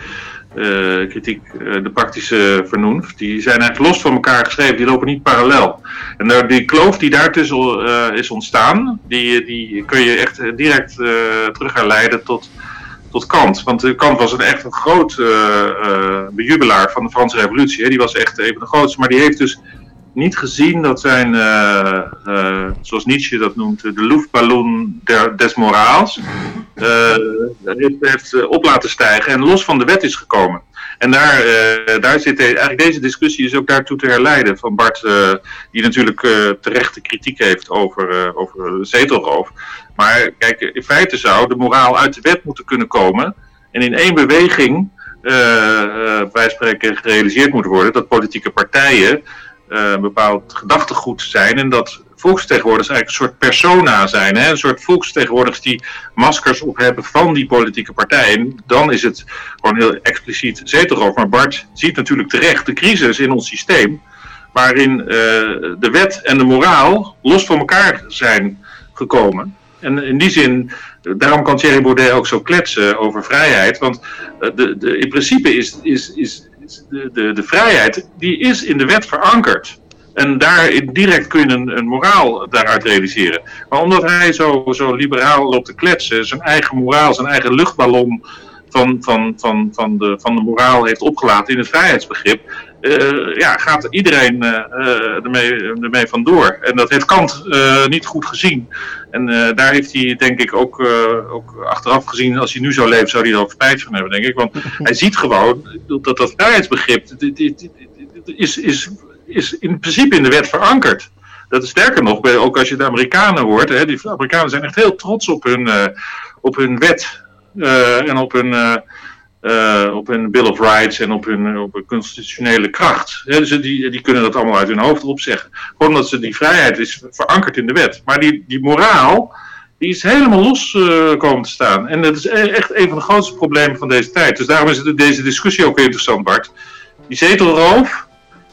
uh, kritiek, uh, de praktische vernoemd, die zijn eigenlijk los van elkaar geschreven, die lopen niet parallel. En uh, die kloof die daartussen uh, is ontstaan, die, die kun je echt direct uh, terug herleiden tot... tot Kant. Want Kant was een echt een groot uh, uh, bejubelaar van de Franse Revolutie. Hè. Die was echt een van de grootste. Maar die heeft dus niet gezien dat zijn, uh, uh, zoals Nietzsche dat noemt, de luchtballon der, des moraals, uh, heeft, heeft uh, op laten stijgen en los van de wet is gekomen. En daar, uh, daar zit eigenlijk deze discussie is ook daartoe te herleiden van Bart, uh, die natuurlijk uh, terechte kritiek heeft over, uh, over zetelroof. Maar kijk, in feite zou de moraal uit de wet moeten kunnen komen en in één beweging uh, uh, bij spreken gerealiseerd moet worden dat politieke partijen uh, een bepaald gedachtegoed zijn en dat volksvertegenwoordigers eigenlijk een soort persona zijn. Hè? Een soort volksvertegenwoordigers die maskers op hebben van die politieke partijen. Dan is het gewoon heel expliciet zetelroof. Maar Bart ziet natuurlijk terecht de crisis in ons systeem waarin uh, de wet en de moraal los van elkaar zijn gekomen. En in die zin, daarom kan Thierry Baudet ook zo kletsen over vrijheid. Want de, de, in principe is, is, is, is de, de, de vrijheid, die is in de wet verankerd. En daar direct kun je een, een moraal daaruit realiseren. Maar omdat hij zo, zo liberaal loopt te kletsen, zijn eigen moraal, zijn eigen luchtballon van, van, van, van, de, van de moraal heeft opgelaten in het vrijheidsbegrip, uh, ja, gaat iedereen uh, ermee, ermee vandoor. En dat heeft Kant uh, niet goed gezien. En uh, daar heeft hij denk ik ook, uh, ook achteraf gezien, als hij nu zou leven, zou hij er ook spijt van hebben, denk ik. Want hij ziet gewoon dat dat vrijheidsbegrip dit, dit, dit, dit is, is, is in principe in de wet verankerd. Dat is sterker nog, ook als je de Amerikanen hoort, hè, die Amerikanen zijn echt heel trots op hun, uh, op hun wet. Uh, en op hun, uh, uh, op hun Bill of Rights en op hun, op hun constitutionele kracht. Ja, dus die, die kunnen dat allemaal uit hun hoofd opzeggen. Gewoon omdat ze die vrijheid is verankerd in de wet. Maar die, die moraal, die is helemaal los uh, komen te staan. En dat is echt een van de grootste problemen van deze tijd. Dus daarom is het, deze discussie ook interessant, Bart. Die zetelroof,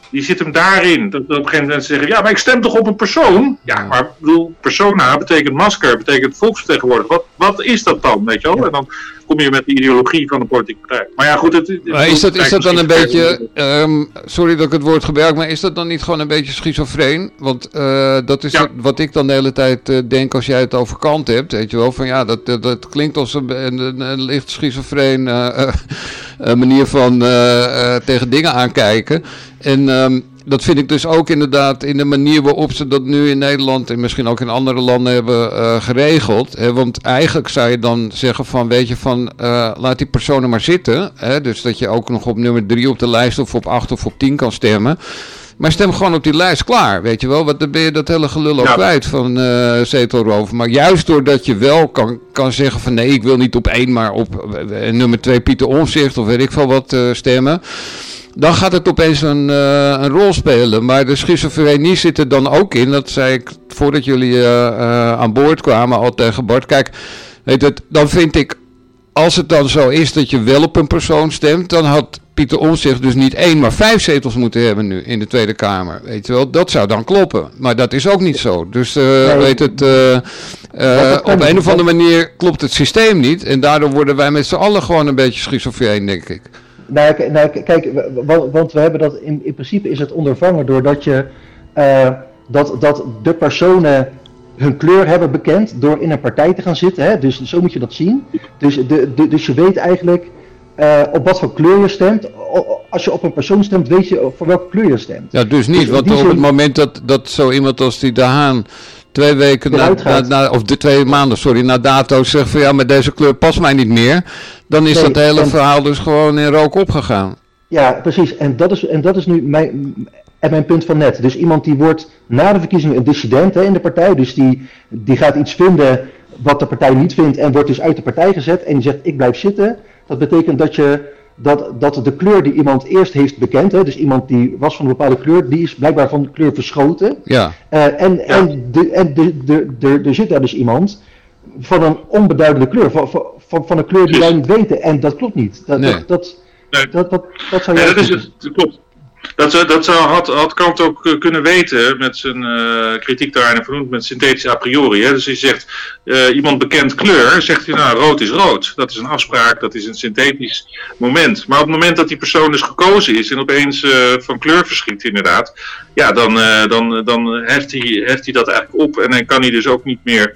Die zit hem daarin. Dat, dat op een gegeven moment zeggen, ja, maar ik stem toch op een persoon? Ja, maar ik bedoel, persona betekent masker, betekent volksvertegenwoordiger. Wat, wat is dat dan, weet je wel? En dan kom je met de ideologie van de politieke partij. Maar ja, goed. Het, het,
maar is dat, is dat dan een beetje, um, sorry dat ik het woord gebruik, maar is dat dan niet gewoon een beetje schizofreen? Want uh, dat is ja. het, wat ik dan de hele tijd uh, denk als jij het over Kant hebt, weet je wel? Van ja, dat, dat, dat klinkt als een, een, een, een licht schizofreen uh, uh, uh, manier van uh, uh, tegen dingen aankijken. En um, dat vind ik dus ook inderdaad in de manier waarop ze dat nu in Nederland en misschien ook in andere landen hebben uh, geregeld. Hè? Want eigenlijk zou je dan zeggen van, weet je, van uh, laat die personen maar zitten. Hè? Dus dat je ook nog op nummer drie op de lijst of op acht of op tien kan stemmen. Maar stem gewoon op die lijst klaar, weet je wel. Want dan ben je dat hele gelul ook ja. kwijt van uh, zetelroven. Maar juist doordat je wel kan, kan zeggen van nee, ik wil niet op één, maar op uh, nummer twee Pieter Omtzigt of weet ik veel wat uh, stemmen. Dan gaat het opeens een, uh, een rol spelen. Maar de schizofrenie zit er dan ook in. Dat zei ik voordat jullie uh, uh, aan boord kwamen al tegen Bart. Kijk, weet het, dan vind ik, als het dan zo is dat je wel op een persoon stemt, dan had Pieter Omtzigt dus niet één, maar vijf zetels moeten hebben nu in de Tweede Kamer. Weet je wel, dat zou dan kloppen. Maar dat is ook niet zo. Dus uh, nee, weet het, uh, uh, op een of andere manier klopt het systeem niet. En daardoor worden wij met z'n allen gewoon een beetje schizofreen, denk ik.
Nou, nou kijk, want we hebben dat in, in principe is het ondervangen doordat je uh, dat, dat de personen hun kleur hebben bekend door in een partij te gaan zitten. Hè? Dus zo moet je dat zien. Dus, de, de, dus je weet eigenlijk uh, op wat voor kleur je stemt. Als je op een persoon stemt, weet je voor welke kleur je stemt.
Ja, dus niet. Dus want op zin... het moment dat, dat zo iemand als die De Haan twee weken na, na, na, of de twee maanden, sorry, na dato zegt van ja, maar deze kleur past mij niet meer. Dan is nee, dat hele en, verhaal dus gewoon in rook opgegaan.
Ja, precies. En dat is, en dat is nu mijn, en mijn punt van net. Dus iemand die wordt na de verkiezingen een dissident hè, in de partij. Dus die, die gaat iets vinden wat de partij niet vindt en wordt dus uit de partij gezet. En die zegt ik blijf zitten. Dat betekent dat je dat, dat de kleur die iemand eerst heeft bekend, hè, dus iemand die was van een bepaalde kleur, die is blijkbaar van de kleur verschoten. Ja. Uh, en ja. en, de, en de, de, de, er zit daar dus iemand van een onbeduidende kleur, van, van, van een kleur die wij niet weten. En dat klopt niet. Dat, nee. dat, dat,
nee.
dat, dat, dat zou je
nee, dat is het, dat klopt. Dat, dat zou, had, had Kant ook uh, kunnen weten met zijn uh, kritiek daarin vernoemd met synthetische a priori. Hè? Dus hij zegt, uh, iemand bekend kleur, zegt hij nou rood is rood. Dat is een afspraak, dat is een synthetisch moment. Maar op het moment dat die persoon dus gekozen is en opeens uh, van kleur verschiet inderdaad, ja dan, uh, dan, dan heft, hij, heft hij dat eigenlijk op en dan kan hij dus ook niet meer...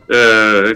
Uh,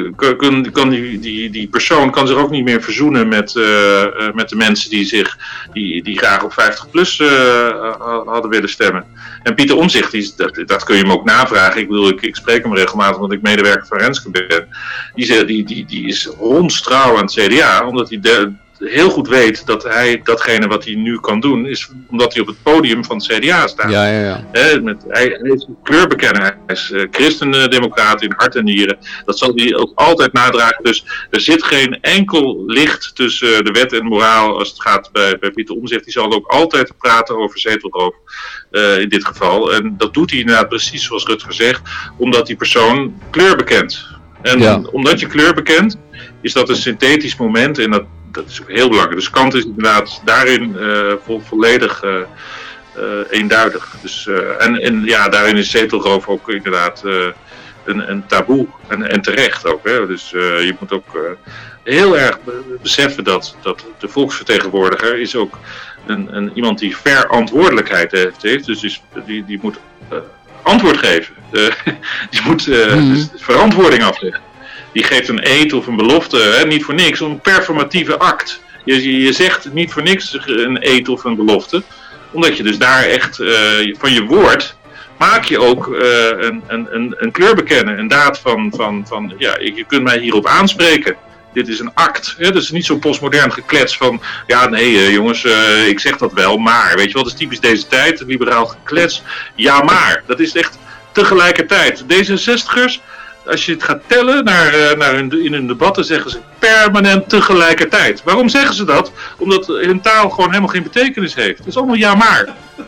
Kan, kan die, die, die persoon kan zich ook niet meer verzoenen met, uh, uh, met de mensen die, zich, die, die graag op vijftig plus uh, hadden willen stemmen. En Pieter Omtzigt, die, dat, dat kun je hem ook navragen. Ik bedoel, ik, ik spreek hem regelmatig omdat ik medewerker van Renske ben. Die, die, die, die is rondstrouw aan het C D A, omdat hij de, heel goed weet dat hij datgene wat hij nu kan doen, is omdat hij op het podium van het C D A staat. Ja, ja, ja. He, met, hij, hij is een kleurbekenner, hij is uh, christendemocraat in hart en nieren. Dat zal hij ook altijd nadragen. Dus er zit geen enkel licht tussen uh, de wet en moraal als het gaat bij, bij Pieter Omtzigt. Die zal ook altijd praten over zetelroof uh, in dit geval. En dat doet hij inderdaad precies zoals Rutger zegt, omdat die persoon kleur bekent. En ja. omdat je kleur bekent, is dat een synthetisch moment en dat Dat is ook heel belangrijk. Dus Kant is inderdaad daarin uh, vo- volledig uh, uh, eenduidig. Dus, uh, en, en ja, daarin is zetelroof ook inderdaad uh, een, een taboe. En, en terecht ook. Hè? Dus uh, je moet ook uh, heel erg beseffen dat, dat de volksvertegenwoordiger is ook een, een, iemand die verantwoordelijkheid heeft. heeft. Dus die, die, die moet uh, antwoord geven. Uh, die moet uh, mm-hmm. dus verantwoording afleggen. Die geeft een eed of een belofte, hè, niet voor niks, een performatieve act. Je, je zegt niet voor niks een eed of een belofte, omdat je dus daar echt uh, van je woord maak je ook uh, een, een, een kleur bekennen, een daad van, van, van ja, je kunt mij hierop aanspreken. Dit is een act. Hè? Dat is niet zo postmodern geklets van, ja nee uh, jongens, uh, ik zeg dat wel, maar. Weet je wel, dat is typisch deze tijd, liberaal geklets. Ja maar, dat is echt tegelijkertijd. D zesenzestigers... Als je het gaat tellen naar, naar hun, in hun debatten, zeggen ze permanent tegelijkertijd. Waarom zeggen ze dat? Omdat hun taal gewoon helemaal geen betekenis heeft. Het is allemaal ja maar.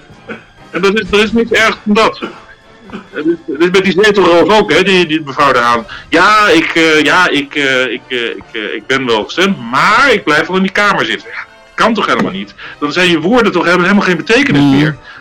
En dat is, er is niks ergs dan dat. Dat is, dat is met die zetelroof ook, hè, die, die mevrouw daar aan. Ja, ik, uh, ja ik, uh, ik, uh, ik, uh, ik ben wel gestemd, maar ik blijf wel in die kamer zitten. Ja, dat kan toch helemaal niet? Dan zijn je woorden toch helemaal geen betekenis meer.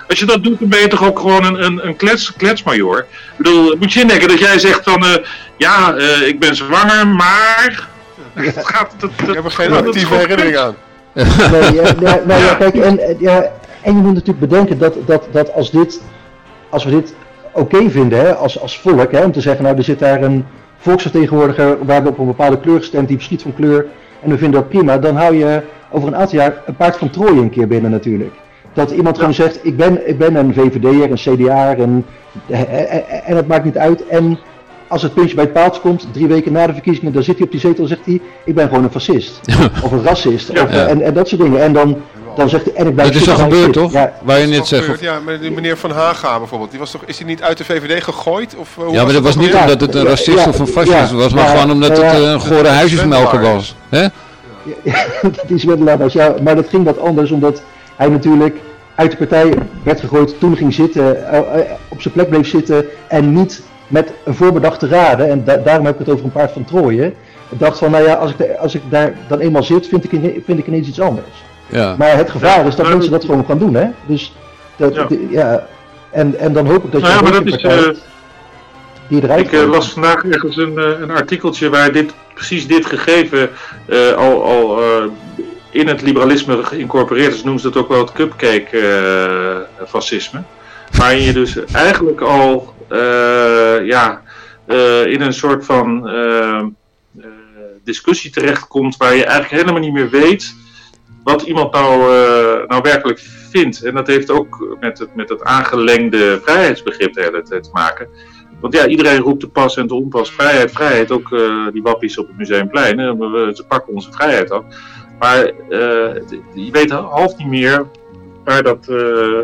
Als je dat doet, dan ben je toch ook gewoon een, een, een klets, kletsmajoor. Ik bedoel, moet je indenken dat jij zegt van, uh, ja, uh, ik ben zwanger, maar... Het gaat, dat, dat,
ik heb er geen
dat,
actieve
dat
herinnering aan.
Nee, ja, ja, nou ja,
Ja.
kijk, en, ja, en je moet natuurlijk bedenken dat, dat, dat als, dit, als we dit oké vinden, hè, als, als volk, hè, om te zeggen, nou er zit daar een volksvertegenwoordiger waar we op een bepaalde kleur gestemd, die verschiet van kleur, en we vinden dat prima, dan hou je over een aantal jaar een paard van Troje een keer binnen natuurlijk. Dat iemand gewoon zegt, ik ben, ik ben een V V D'er, een C D A'er, en, en het maakt niet uit. En als het puntje bij het paaltje komt, drie weken na de verkiezingen, dan zit hij op die zetel en zegt hij, ik ben gewoon een fascist. Of een racist,
Ja.
of, en, en dat soort dingen. En dan, dan zegt hij, en ik blijf
Dat is al
zitten waar ik
gebeurd,
zit.
toch?
Ja,
Waar je
Dat
net
is
zegt.
gebeurd, ja, maar die meneer Van Haga bijvoorbeeld, die was toch, is hij niet uit de V V D gegooid? Of, uh, hoe
Ja, maar dat was
ook
niet
alweer?
omdat het een racist
Ja,
of een fascist
ja,
was, maar
ja,
gewoon omdat
ja,
het
ja.
uh, een gore huisjesmelker was. Hè?
Ja, dat is Wendelaars, ja, maar dat ging wat anders, omdat hij natuurlijk uit de partij werd gegooid, toen ging zitten, uh, uh, op zijn plek bleef zitten en niet met een voorbedachte raden, en da daarom heb ik het over een paard van Troje. Ik dacht van, nou ja, als ik, de, als ik daar dan eenmaal zit, vind ik, in, vind ik ineens iets anders.
Ja.
Maar het gevaar is dat
Ja,
mensen dat gewoon gaan doen, hè. Dus, dat,
Ja.
de- ja, en, en dan hoop ik dat je
Nou ja, maar
een
dat is...
partij
Uh,
die eruit
ik uh,
gooit.
las vandaag ergens een, uh, een artikeltje waar dit, precies dit gegeven uh, al, al uh, in het liberalisme geïncorporeerd is. Noemen ze dat ook wel het cupcake uh, fascisme. Waarin je dus eigenlijk al uh, ja, uh, in een soort van uh, uh, discussie terechtkomt waar je eigenlijk helemaal niet meer weet wat iemand nou, uh, nou werkelijk vindt. En dat heeft ook met het, met het aangelengde vrijheidsbegrip de hele tijd te maken. Want ja, iedereen roept de pas en de onpas vrijheid, vrijheid. Ook uh, die wappies op het Museumplein. Hè. We, ze pakken onze vrijheid af. Maar uh, je weet half niet meer waar dat, uh,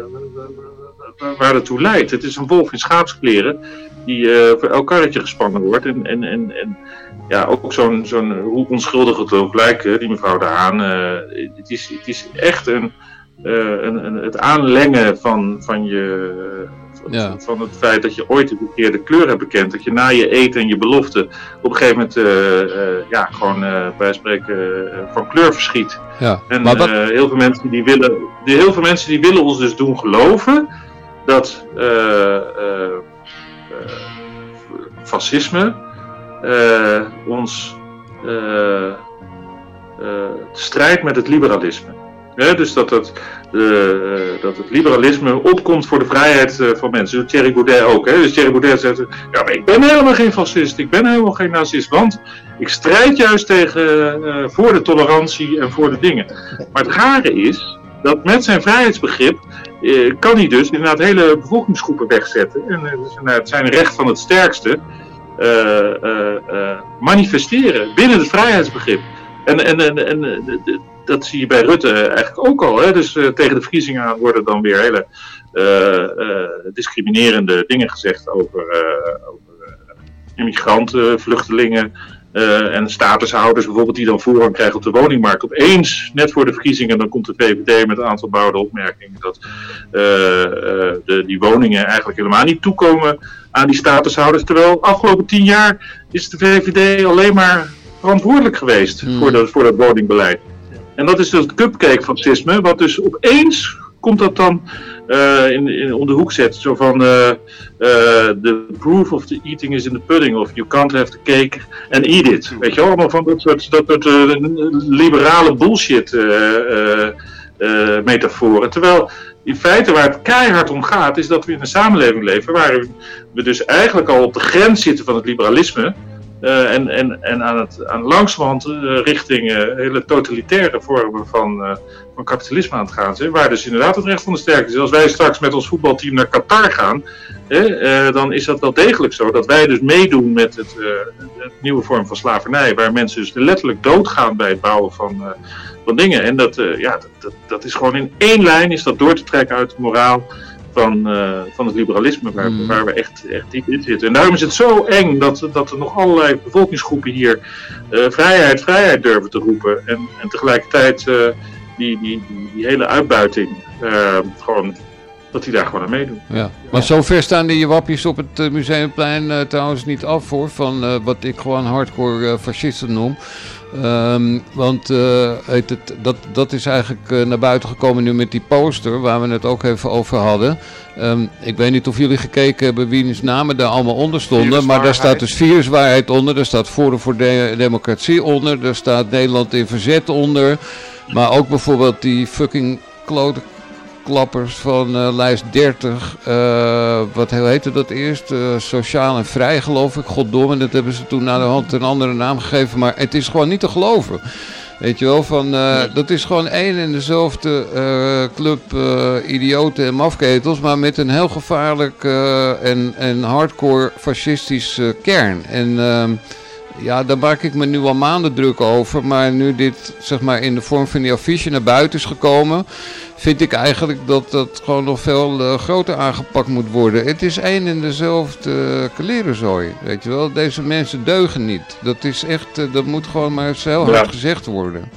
waar dat toe leidt. Het is een wolf in schaapskleren die uh, voor elk karretje gespannen wordt. En, en, en, en ja, ook zo'n, zo'n hoe onschuldig het ook lijkt, die mevrouw De Haan. Uh, het, is, het is echt een, uh, een, een, het aanlengen van, van je... Van,
Ja.
van het feit dat je ooit de verkeerde kleur hebt bekend. Dat je na je eten en je belofte op een gegeven moment uh, uh, ja, gewoon uh, bij spreken uh, van kleur verschiet.
Ja.
En
Maar wat,
uh, heel, veel mensen die willen, die, heel veel mensen die willen ons dus doen geloven dat uh, uh, uh, fascisme uh, ons uh, uh, strijdt met het liberalisme. Ja, dus dat het, uh, dat het liberalisme opkomt voor de vrijheid uh, van mensen. Dus Thierry Baudet ook. Hè? Dus Thierry Baudet zegt, ja, maar ik ben helemaal geen fascist, ik ben helemaal geen narcist, want ik strijd juist tegen, uh, voor de tolerantie en voor de dingen. Maar het rare is, dat met zijn vrijheidsbegrip uh, kan hij dus inderdaad hele bevolkingsgroepen wegzetten. En uh, dus inderdaad zijn recht van het sterkste uh, uh, uh, manifesteren binnen het vrijheidsbegrip. En, en, en, en de, de, dat zie je bij Rutte eigenlijk ook al. Hè? Dus uh, tegen de verkiezingen aan worden dan weer hele uh, uh, discriminerende dingen gezegd over, uh, over uh, immigranten, vluchtelingen uh, en statushouders bijvoorbeeld die dan voorrang krijgen op de woningmarkt. Opeens, net voor de verkiezingen, dan komt de V V D met een aantal bouwde opmerkingen dat uh, uh, de, die woningen eigenlijk helemaal niet toekomen aan die statushouders. Terwijl afgelopen tien jaar is de V V D alleen maar verantwoordelijk geweest hmm. voor, dat, voor dat woningbeleid. En dat is dus het cupcake fascisme, wat dus opeens komt dat dan uh, in, in, om de hoek zet. Zo van, uh, uh, the proof of the eating is in the pudding, of you can't have the cake and eat it. Weet je wel, allemaal van dat soort, dat soort uh, liberale bullshit uh, uh, uh, metaforen. Terwijl in feite waar het keihard om gaat, is dat we in een samenleving leven waar we dus eigenlijk al op de grens zitten van het liberalisme. Uh, en, en, en aan het aan langzamerhand uh, richting uh, hele totalitaire vormen van, uh, van kapitalisme aan het gaan zijn. Waar dus inderdaad het recht van de sterkte is. Als wij straks met ons voetbalteam naar Qatar gaan, eh, uh, dan is dat wel degelijk zo. Dat wij dus meedoen met het, uh, het nieuwe vorm van slavernij. Waar mensen dus letterlijk doodgaan bij het bouwen van, uh, van dingen. En dat, uh, ja, dat, dat, dat is gewoon in één lijn is dat door te trekken uit de moraal van, uh, van het liberalisme, waar, mm. waar we echt, echt diep in zitten. En daarom is het zo eng dat, dat er nog allerlei bevolkingsgroepen hier uh, vrijheid, vrijheid durven te roepen. En, en tegelijkertijd uh, die, die, die, die hele uitbuiting uh, gewoon dat die daar gewoon aan meedoen.
Ja. Maar ja. Zover staan die wapjes op het uh, Museumplein uh, trouwens niet af hoor, van uh, wat ik gewoon hardcore uh, fascisten noem. Um, want uh, heet het, dat, dat is eigenlijk uh, naar buiten gekomen nu met die poster waar we het ook even over hadden. Um, ik weet niet of jullie gekeken hebben wiens namen daar allemaal onder stonden, maar daar staat dus viruswaarheid onder, daar staat Forum voor de Democratie onder, daar staat Nederland in Verzet onder, maar ook bijvoorbeeld die fucking klote klappers van uh, lijst dertig, uh, wat heette dat eerst? Uh, Sociaal en Vrij geloof ik, goddomme, dat hebben ze toen naar de hand een andere naam gegeven, maar het is gewoon niet te geloven. Weet je wel, van, uh, dat is gewoon één en dezelfde uh, club uh, idioten en mafketels, maar met een heel gevaarlijk uh, en, en hardcore fascistisch uh, kern. En uh, ja, daar maak ik me nu al maanden druk over, maar nu dit zeg maar in de vorm van die affiche naar buiten is gekomen, vind ik eigenlijk dat dat gewoon nog veel uh, groter aangepakt moet worden. Het is één en dezelfde uh, klerenzooi, weet je wel. Deze mensen deugen niet. Dat is echt, uh, dat moet gewoon maar eens heel hard ja. gezegd worden.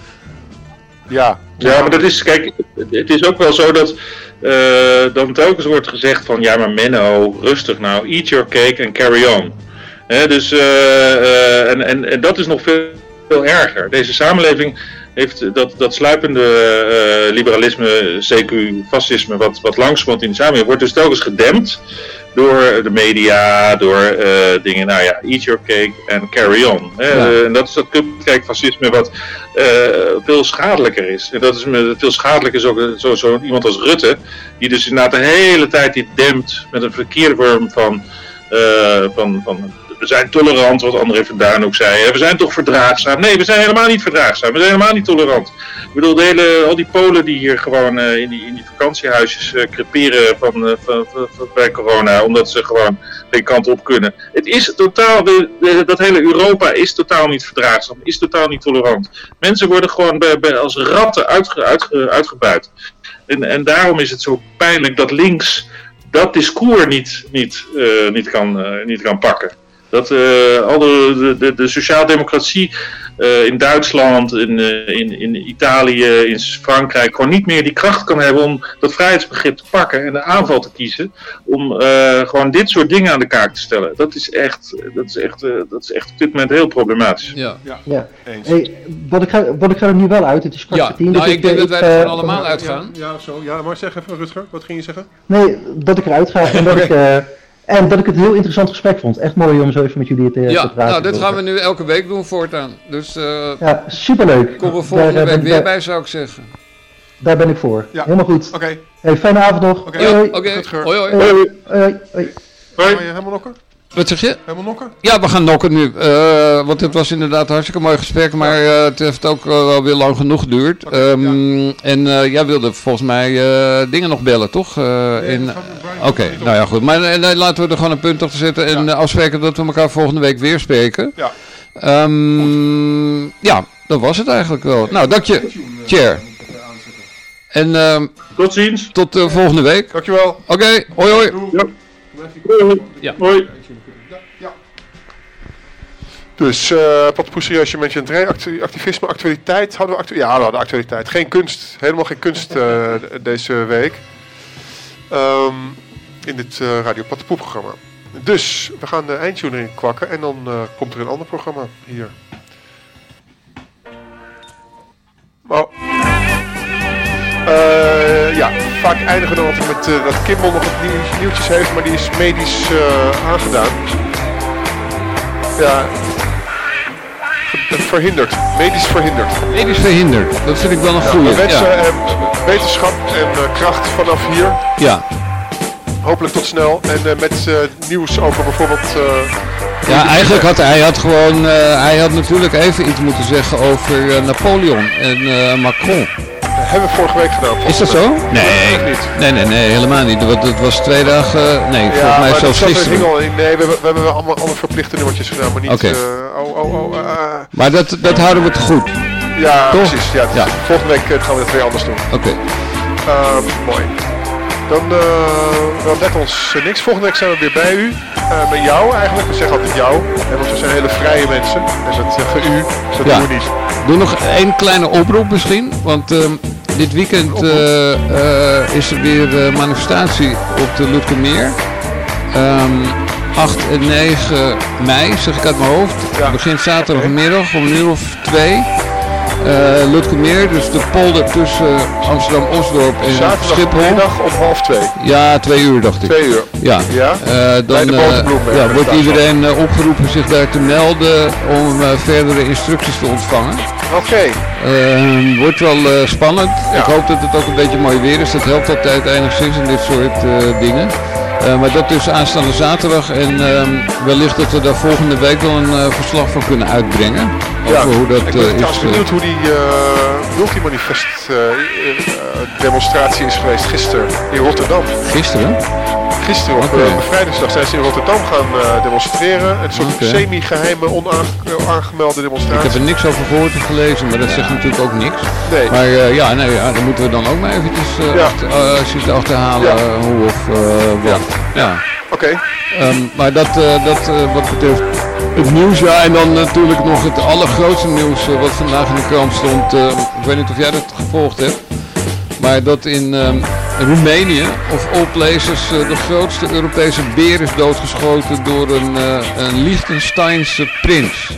Ja.
Ja, maar dat is, kijk, het is ook wel zo dat uh, dan telkens wordt gezegd van, ja maar Menno, rustig nou, eat your cake and carry on. He, dus, uh, uh, en, en, en dat is nog veel, veel erger. Deze samenleving heeft dat, dat sluipende uh, liberalisme, C Q, fascisme, wat, wat langzamerhand in de samenleving wordt dus telkens gedempt door de media, door uh, dingen, nou ja, eat your cake and carry on. Hè? Ja. Uh, en dat is dat cupcake-fascisme wat uh, veel schadelijker is. En dat is veel schadelijker is ook zo, zo iemand als Rutte, die dus inderdaad de hele tijd die dempt met een verkeerde vorm van, uh, van, van we zijn tolerant, wat André van Duin ook zei. We zijn toch verdraagzaam? Nee, we zijn helemaal niet verdraagzaam. We zijn helemaal niet tolerant. Ik bedoel, de hele, al die Polen die hier gewoon uh, in, die, in die vakantiehuisjes uh, creperen van, uh, van, van, van, bij corona, omdat ze gewoon geen kant op kunnen. Het is totaal, de, de, dat hele Europa is totaal niet verdraagzaam, is totaal niet tolerant. Mensen worden gewoon bij, bij, als ratten uitge, uitge, uitgebuit. En, en daarom is het zo pijnlijk dat links dat discours niet, niet, uh, niet, kan, uh, niet kan pakken. Dat uh, al de, de, de sociaaldemocratie uh, in Duitsland, in, uh, in, in Italië, in Frankrijk gewoon niet meer die kracht kan hebben om dat vrijheidsbegrip te pakken en de aanval te kiezen. Om uh, gewoon dit soort dingen aan de kaak te stellen. Dat is echt, dat is echt, uh, dat is echt op dit moment heel problematisch.
Ja, ja.
ja. Hey, wat, ik ga, wat ik ga er nu wel uit, het is kwart
ja,
voor tien.
Nou,
dus
ik denk
ik,
dat wij
ik,
er
uh,
gewoon allemaal uitgaan.
Ja, ja, zo. Ja, maar zeg even, Rutger, wat ging je zeggen?
Nee, dat ik eruit ga en dat ik... Uh, En dat ik het een heel interessant gesprek vond. Echt mooi om zo even met jullie te,
ja,
te praten.
Nou, dit gaan we nu elke week doen voortaan. Dus uh,
ja, superleuk.
Komen we volgende
daar,
week
ben,
weer
daar,
bij, zou ik zeggen.
Daar ben ik voor. Ja. Helemaal goed.
Oké. Okay.
Hey, fijne avond nog.
Oké, okay.
Hoi.
Ja, okay.
hoi. Hoi,
hoi. Hoi. Hoi. Hoi.
Hoi. Ga je helemaal nokken?
Wat zeg je?
Helemaal nokken?
Ja, we gaan nokken nu. Uh, want het was inderdaad een hartstikke mooi gesprek, maar uh, het heeft ook uh, wel weer lang genoeg geduurd. Okay, um, ja. En uh, jij wilde volgens mij uh, dingen nog bellen, toch? Uh, nee, Oké, okay, nou ja goed. Maar uh, laten we er gewoon een punt op zetten en ja. uh, afspreken dat we elkaar volgende week weer spreken.
Ja.
Um, ja, dat was het eigenlijk wel. Okay, nou, dank je, Chair. En uh,
tot ziens.
Tot uh, volgende week.
Dankjewel.
Oké, okay, hoi hoi.
Ja. Hoi.
Ja.
Hoi.
Ja. Dus, uh, Pattenpoes, serieus, je mentioned actu- activisme, actualiteit. Hadden we actu- ja, we hadden actualiteit. Geen kunst, helemaal geen kunst uh, deze week. Um, in dit uh, Radio Pattenpoe-programma. Dus, we gaan de eindtune erin kwakken en dan uh, komt er een ander programma hier. Oh. Uh, ja, vaak eindigen we dan altijd met uh, dat Kimball nog wat nieuw, nieuwtjes heeft, maar die is medisch uh, aangedaan. Ja, verhinderd, medisch verhinderd.
Medisch verhinderd, dat vind ik wel een ja, goeie.
We wensen
ja.
uh, wetenschap en uh, kracht vanaf hier.
Ja.
Hopelijk tot snel en uh, met uh, nieuws over bijvoorbeeld... Uh,
ja, eigenlijk had hij had gewoon, uh, hij had natuurlijk even iets moeten zeggen over uh, Napoleon en uh, Macron.
Hebben we vorige week gedaan.
Is dat zo? Nee,
niet.
nee, nee, nee, helemaal niet. Want het was twee dagen, nee, ja, volgens mij zelfs gisteren.
Al in, nee, we, we hebben wel allemaal alle verplichte nummertjes gedaan, maar niet... Oké. Okay. Uh, oh, oh, oh, uh,
maar dat, dat houden we te goed.
Ja,
toch?
Precies. Ja, ja. Volgende week uh, gaan we het weer anders doen.
Oké. Okay.
Uh, mooi. Dan, uh, dan net ons uh, niks. Volgende week zijn we weer bij u. Uh, met jou eigenlijk. We zeggen altijd jou. En want we zijn hele vrije mensen. En dat zeggen uh, u. Dus dat
ja.
doen we niet.
Doe nog één kleine oproep misschien. Want uh, dit weekend uh, uh, is er weer uh, manifestatie op de Lutkemeer. Um, acht en negen mei, zeg ik uit mijn hoofd. Het ja. begint zaterdagmiddag om een uur of twee. Uh, Lutkemeer, dus de polder tussen Amsterdam-Osdorp en Schiphol.
Zaterdagmiddag om half twee.
Ja, twee uur dacht ik.
Twee uur.
Ja.
ja?
Uh, dan uh, ja, wordt iedereen uh, opgeroepen zich daar te melden om uh, verdere instructies te ontvangen.
Oké. Okay.
Uh, wordt wel uh, spannend. Ja. Ik hoop dat het ook een beetje mooi weer is. Dat helpt altijd enigszins in dit soort uh, dingen. Uh, maar dat dus aanstaande zaterdag en uh, wellicht dat we daar volgende week wel een uh, verslag van kunnen uitbrengen.
Ja,
over hoe dat
ik ben
uh,
trouwens
is.
benieuwd uh, hoe die uh, multimanifest uh, uh, demonstratie is geweest gisteren in Rotterdam.
Gisteren?
Gisteren op okay. uh, bevrijdingsdag zijn ze in Rotterdam gaan uh, demonstreren. Het is een okay. semi-geheime, onaangemelde demonstratie.
Ik heb er niks over gehoord of gelezen, maar dat ja. zegt natuurlijk ook niks.
Nee.
Maar uh, ja, nee, ja, dan moeten we dan ook maar eventjes uh, ja. achter, uh, zitten achterhalen ja. uh, hoe of uh, wat. Ja. ja.
Oké. Okay.
Um, maar dat, uh, dat uh, wat betreft het nieuws, ja, en dan natuurlijk nog het allergrootste nieuws uh, wat vandaag in de krant stond. Uh, ik weet niet of jij dat gevolgd hebt, maar dat in um, Roemenië, of all places, uh, de grootste Europese beer is doodgeschoten door een, uh, een Liechtensteinse prins.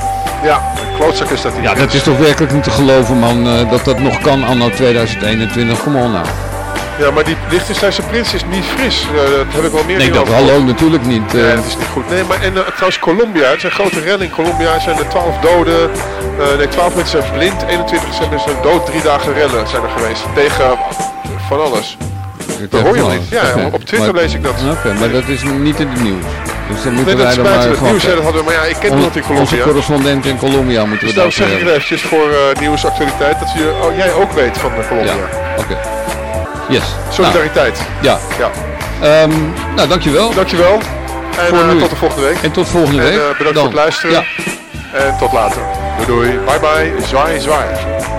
Ja, een klootzak is dat niet.
Ja, dat is toch werkelijk niet te geloven, man, uh, dat dat nog kan anno tweeduizend eenentwintig. Kom on nou.
Ja, maar die Liechtensteinse prins is niet fris. Uh, dat heb ik wel meer
Nee, dat hallo natuurlijk niet. Uh.
Nee, dat is niet goed. Nee, maar en uh, trouwens Colombia, het zijn grote rennen in Colombia. Er zijn er twaalf doden. Uh, nee, twaalf mensen zijn blind. eenentwintig zijn mensen dood. Drie dagen rennen zijn er geweest. Tegen van alles. Dat hoor je niet. Ja, okay. Op Twitter maar, lees ik dat.
Oké, okay, maar dat is niet in het nieuws. Dus dan moeten
nee,
wij
dat
er
is
maar
het nieuws. Ja, dat hadden we, maar ja, ik ken iemand in Colombia.
Onze correspondent in Colombia moeten
dus
we dat
zeggen. Dus dan zeg ik eventjes voor uh, nieuwsactualiteit dat je, oh, jij ook weet van uh, Colombia.
Ja, oké. Okay. Yes.
Solidariteit.
Nou, ja. ja. Um, nou, dankjewel.
Dankjewel. En
voor
uh,
nu.
tot de volgende week.
En tot volgende
en,
week.
Uh, bedankt
dan.
voor het luisteren.
Ja.
En tot later. Doei doei. Bye bye. Zwaai zwaai.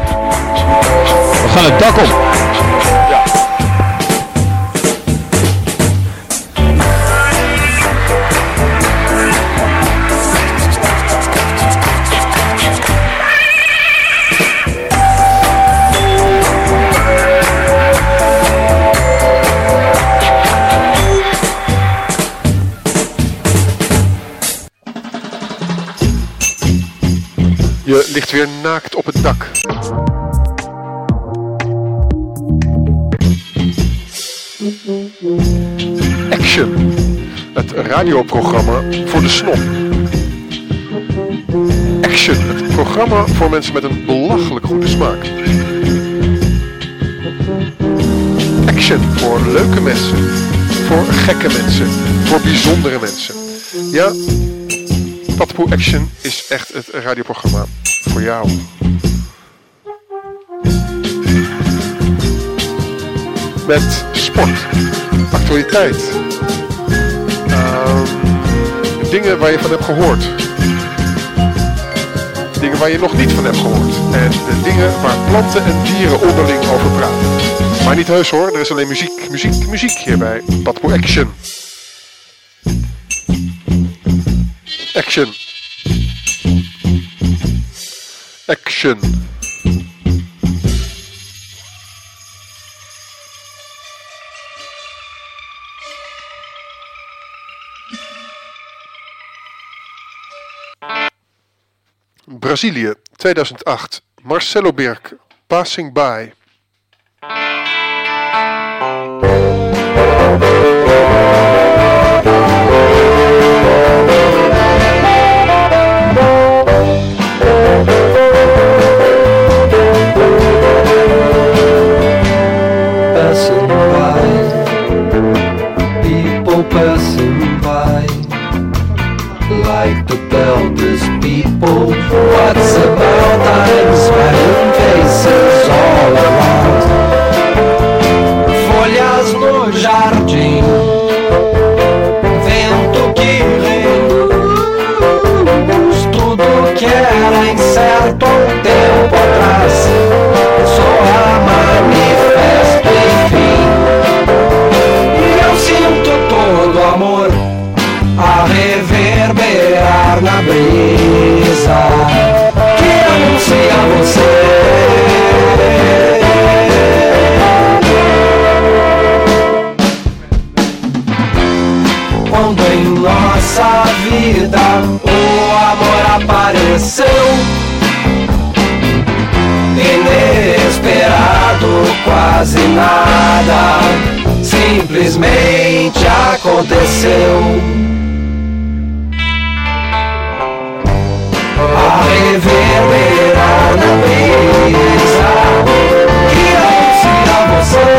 We gaan het dak op.
Ja. Je ligt weer naakt op het dak. Action. Het radioprogramma voor de snop. Action. Het programma voor mensen met een belachelijk goede smaak. Action. Voor leuke mensen. Voor gekke mensen. Voor bijzondere mensen. Ja... Patpoe Action is echt het radioprogramma voor jou. Met sport, actualiteit, uh, dingen waar je van hebt gehoord, dingen waar je nog niet van hebt gehoord en de dingen waar planten en dieren onderling over praten. Maar niet heus hoor, er is alleen muziek, muziek, muziek hier bij Patpoe Action. Action. Action. Brazilië, tweeduizend acht. Marcelo Birk, Passing By.
Passing by, like the Belder's people. What's about? I'm smiling faces all around. quase nada, simplesmente aconteceu. A reverberar na mesa que anuncia você.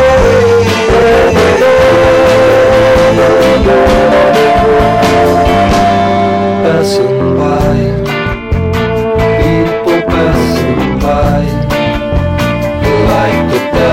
Passing by.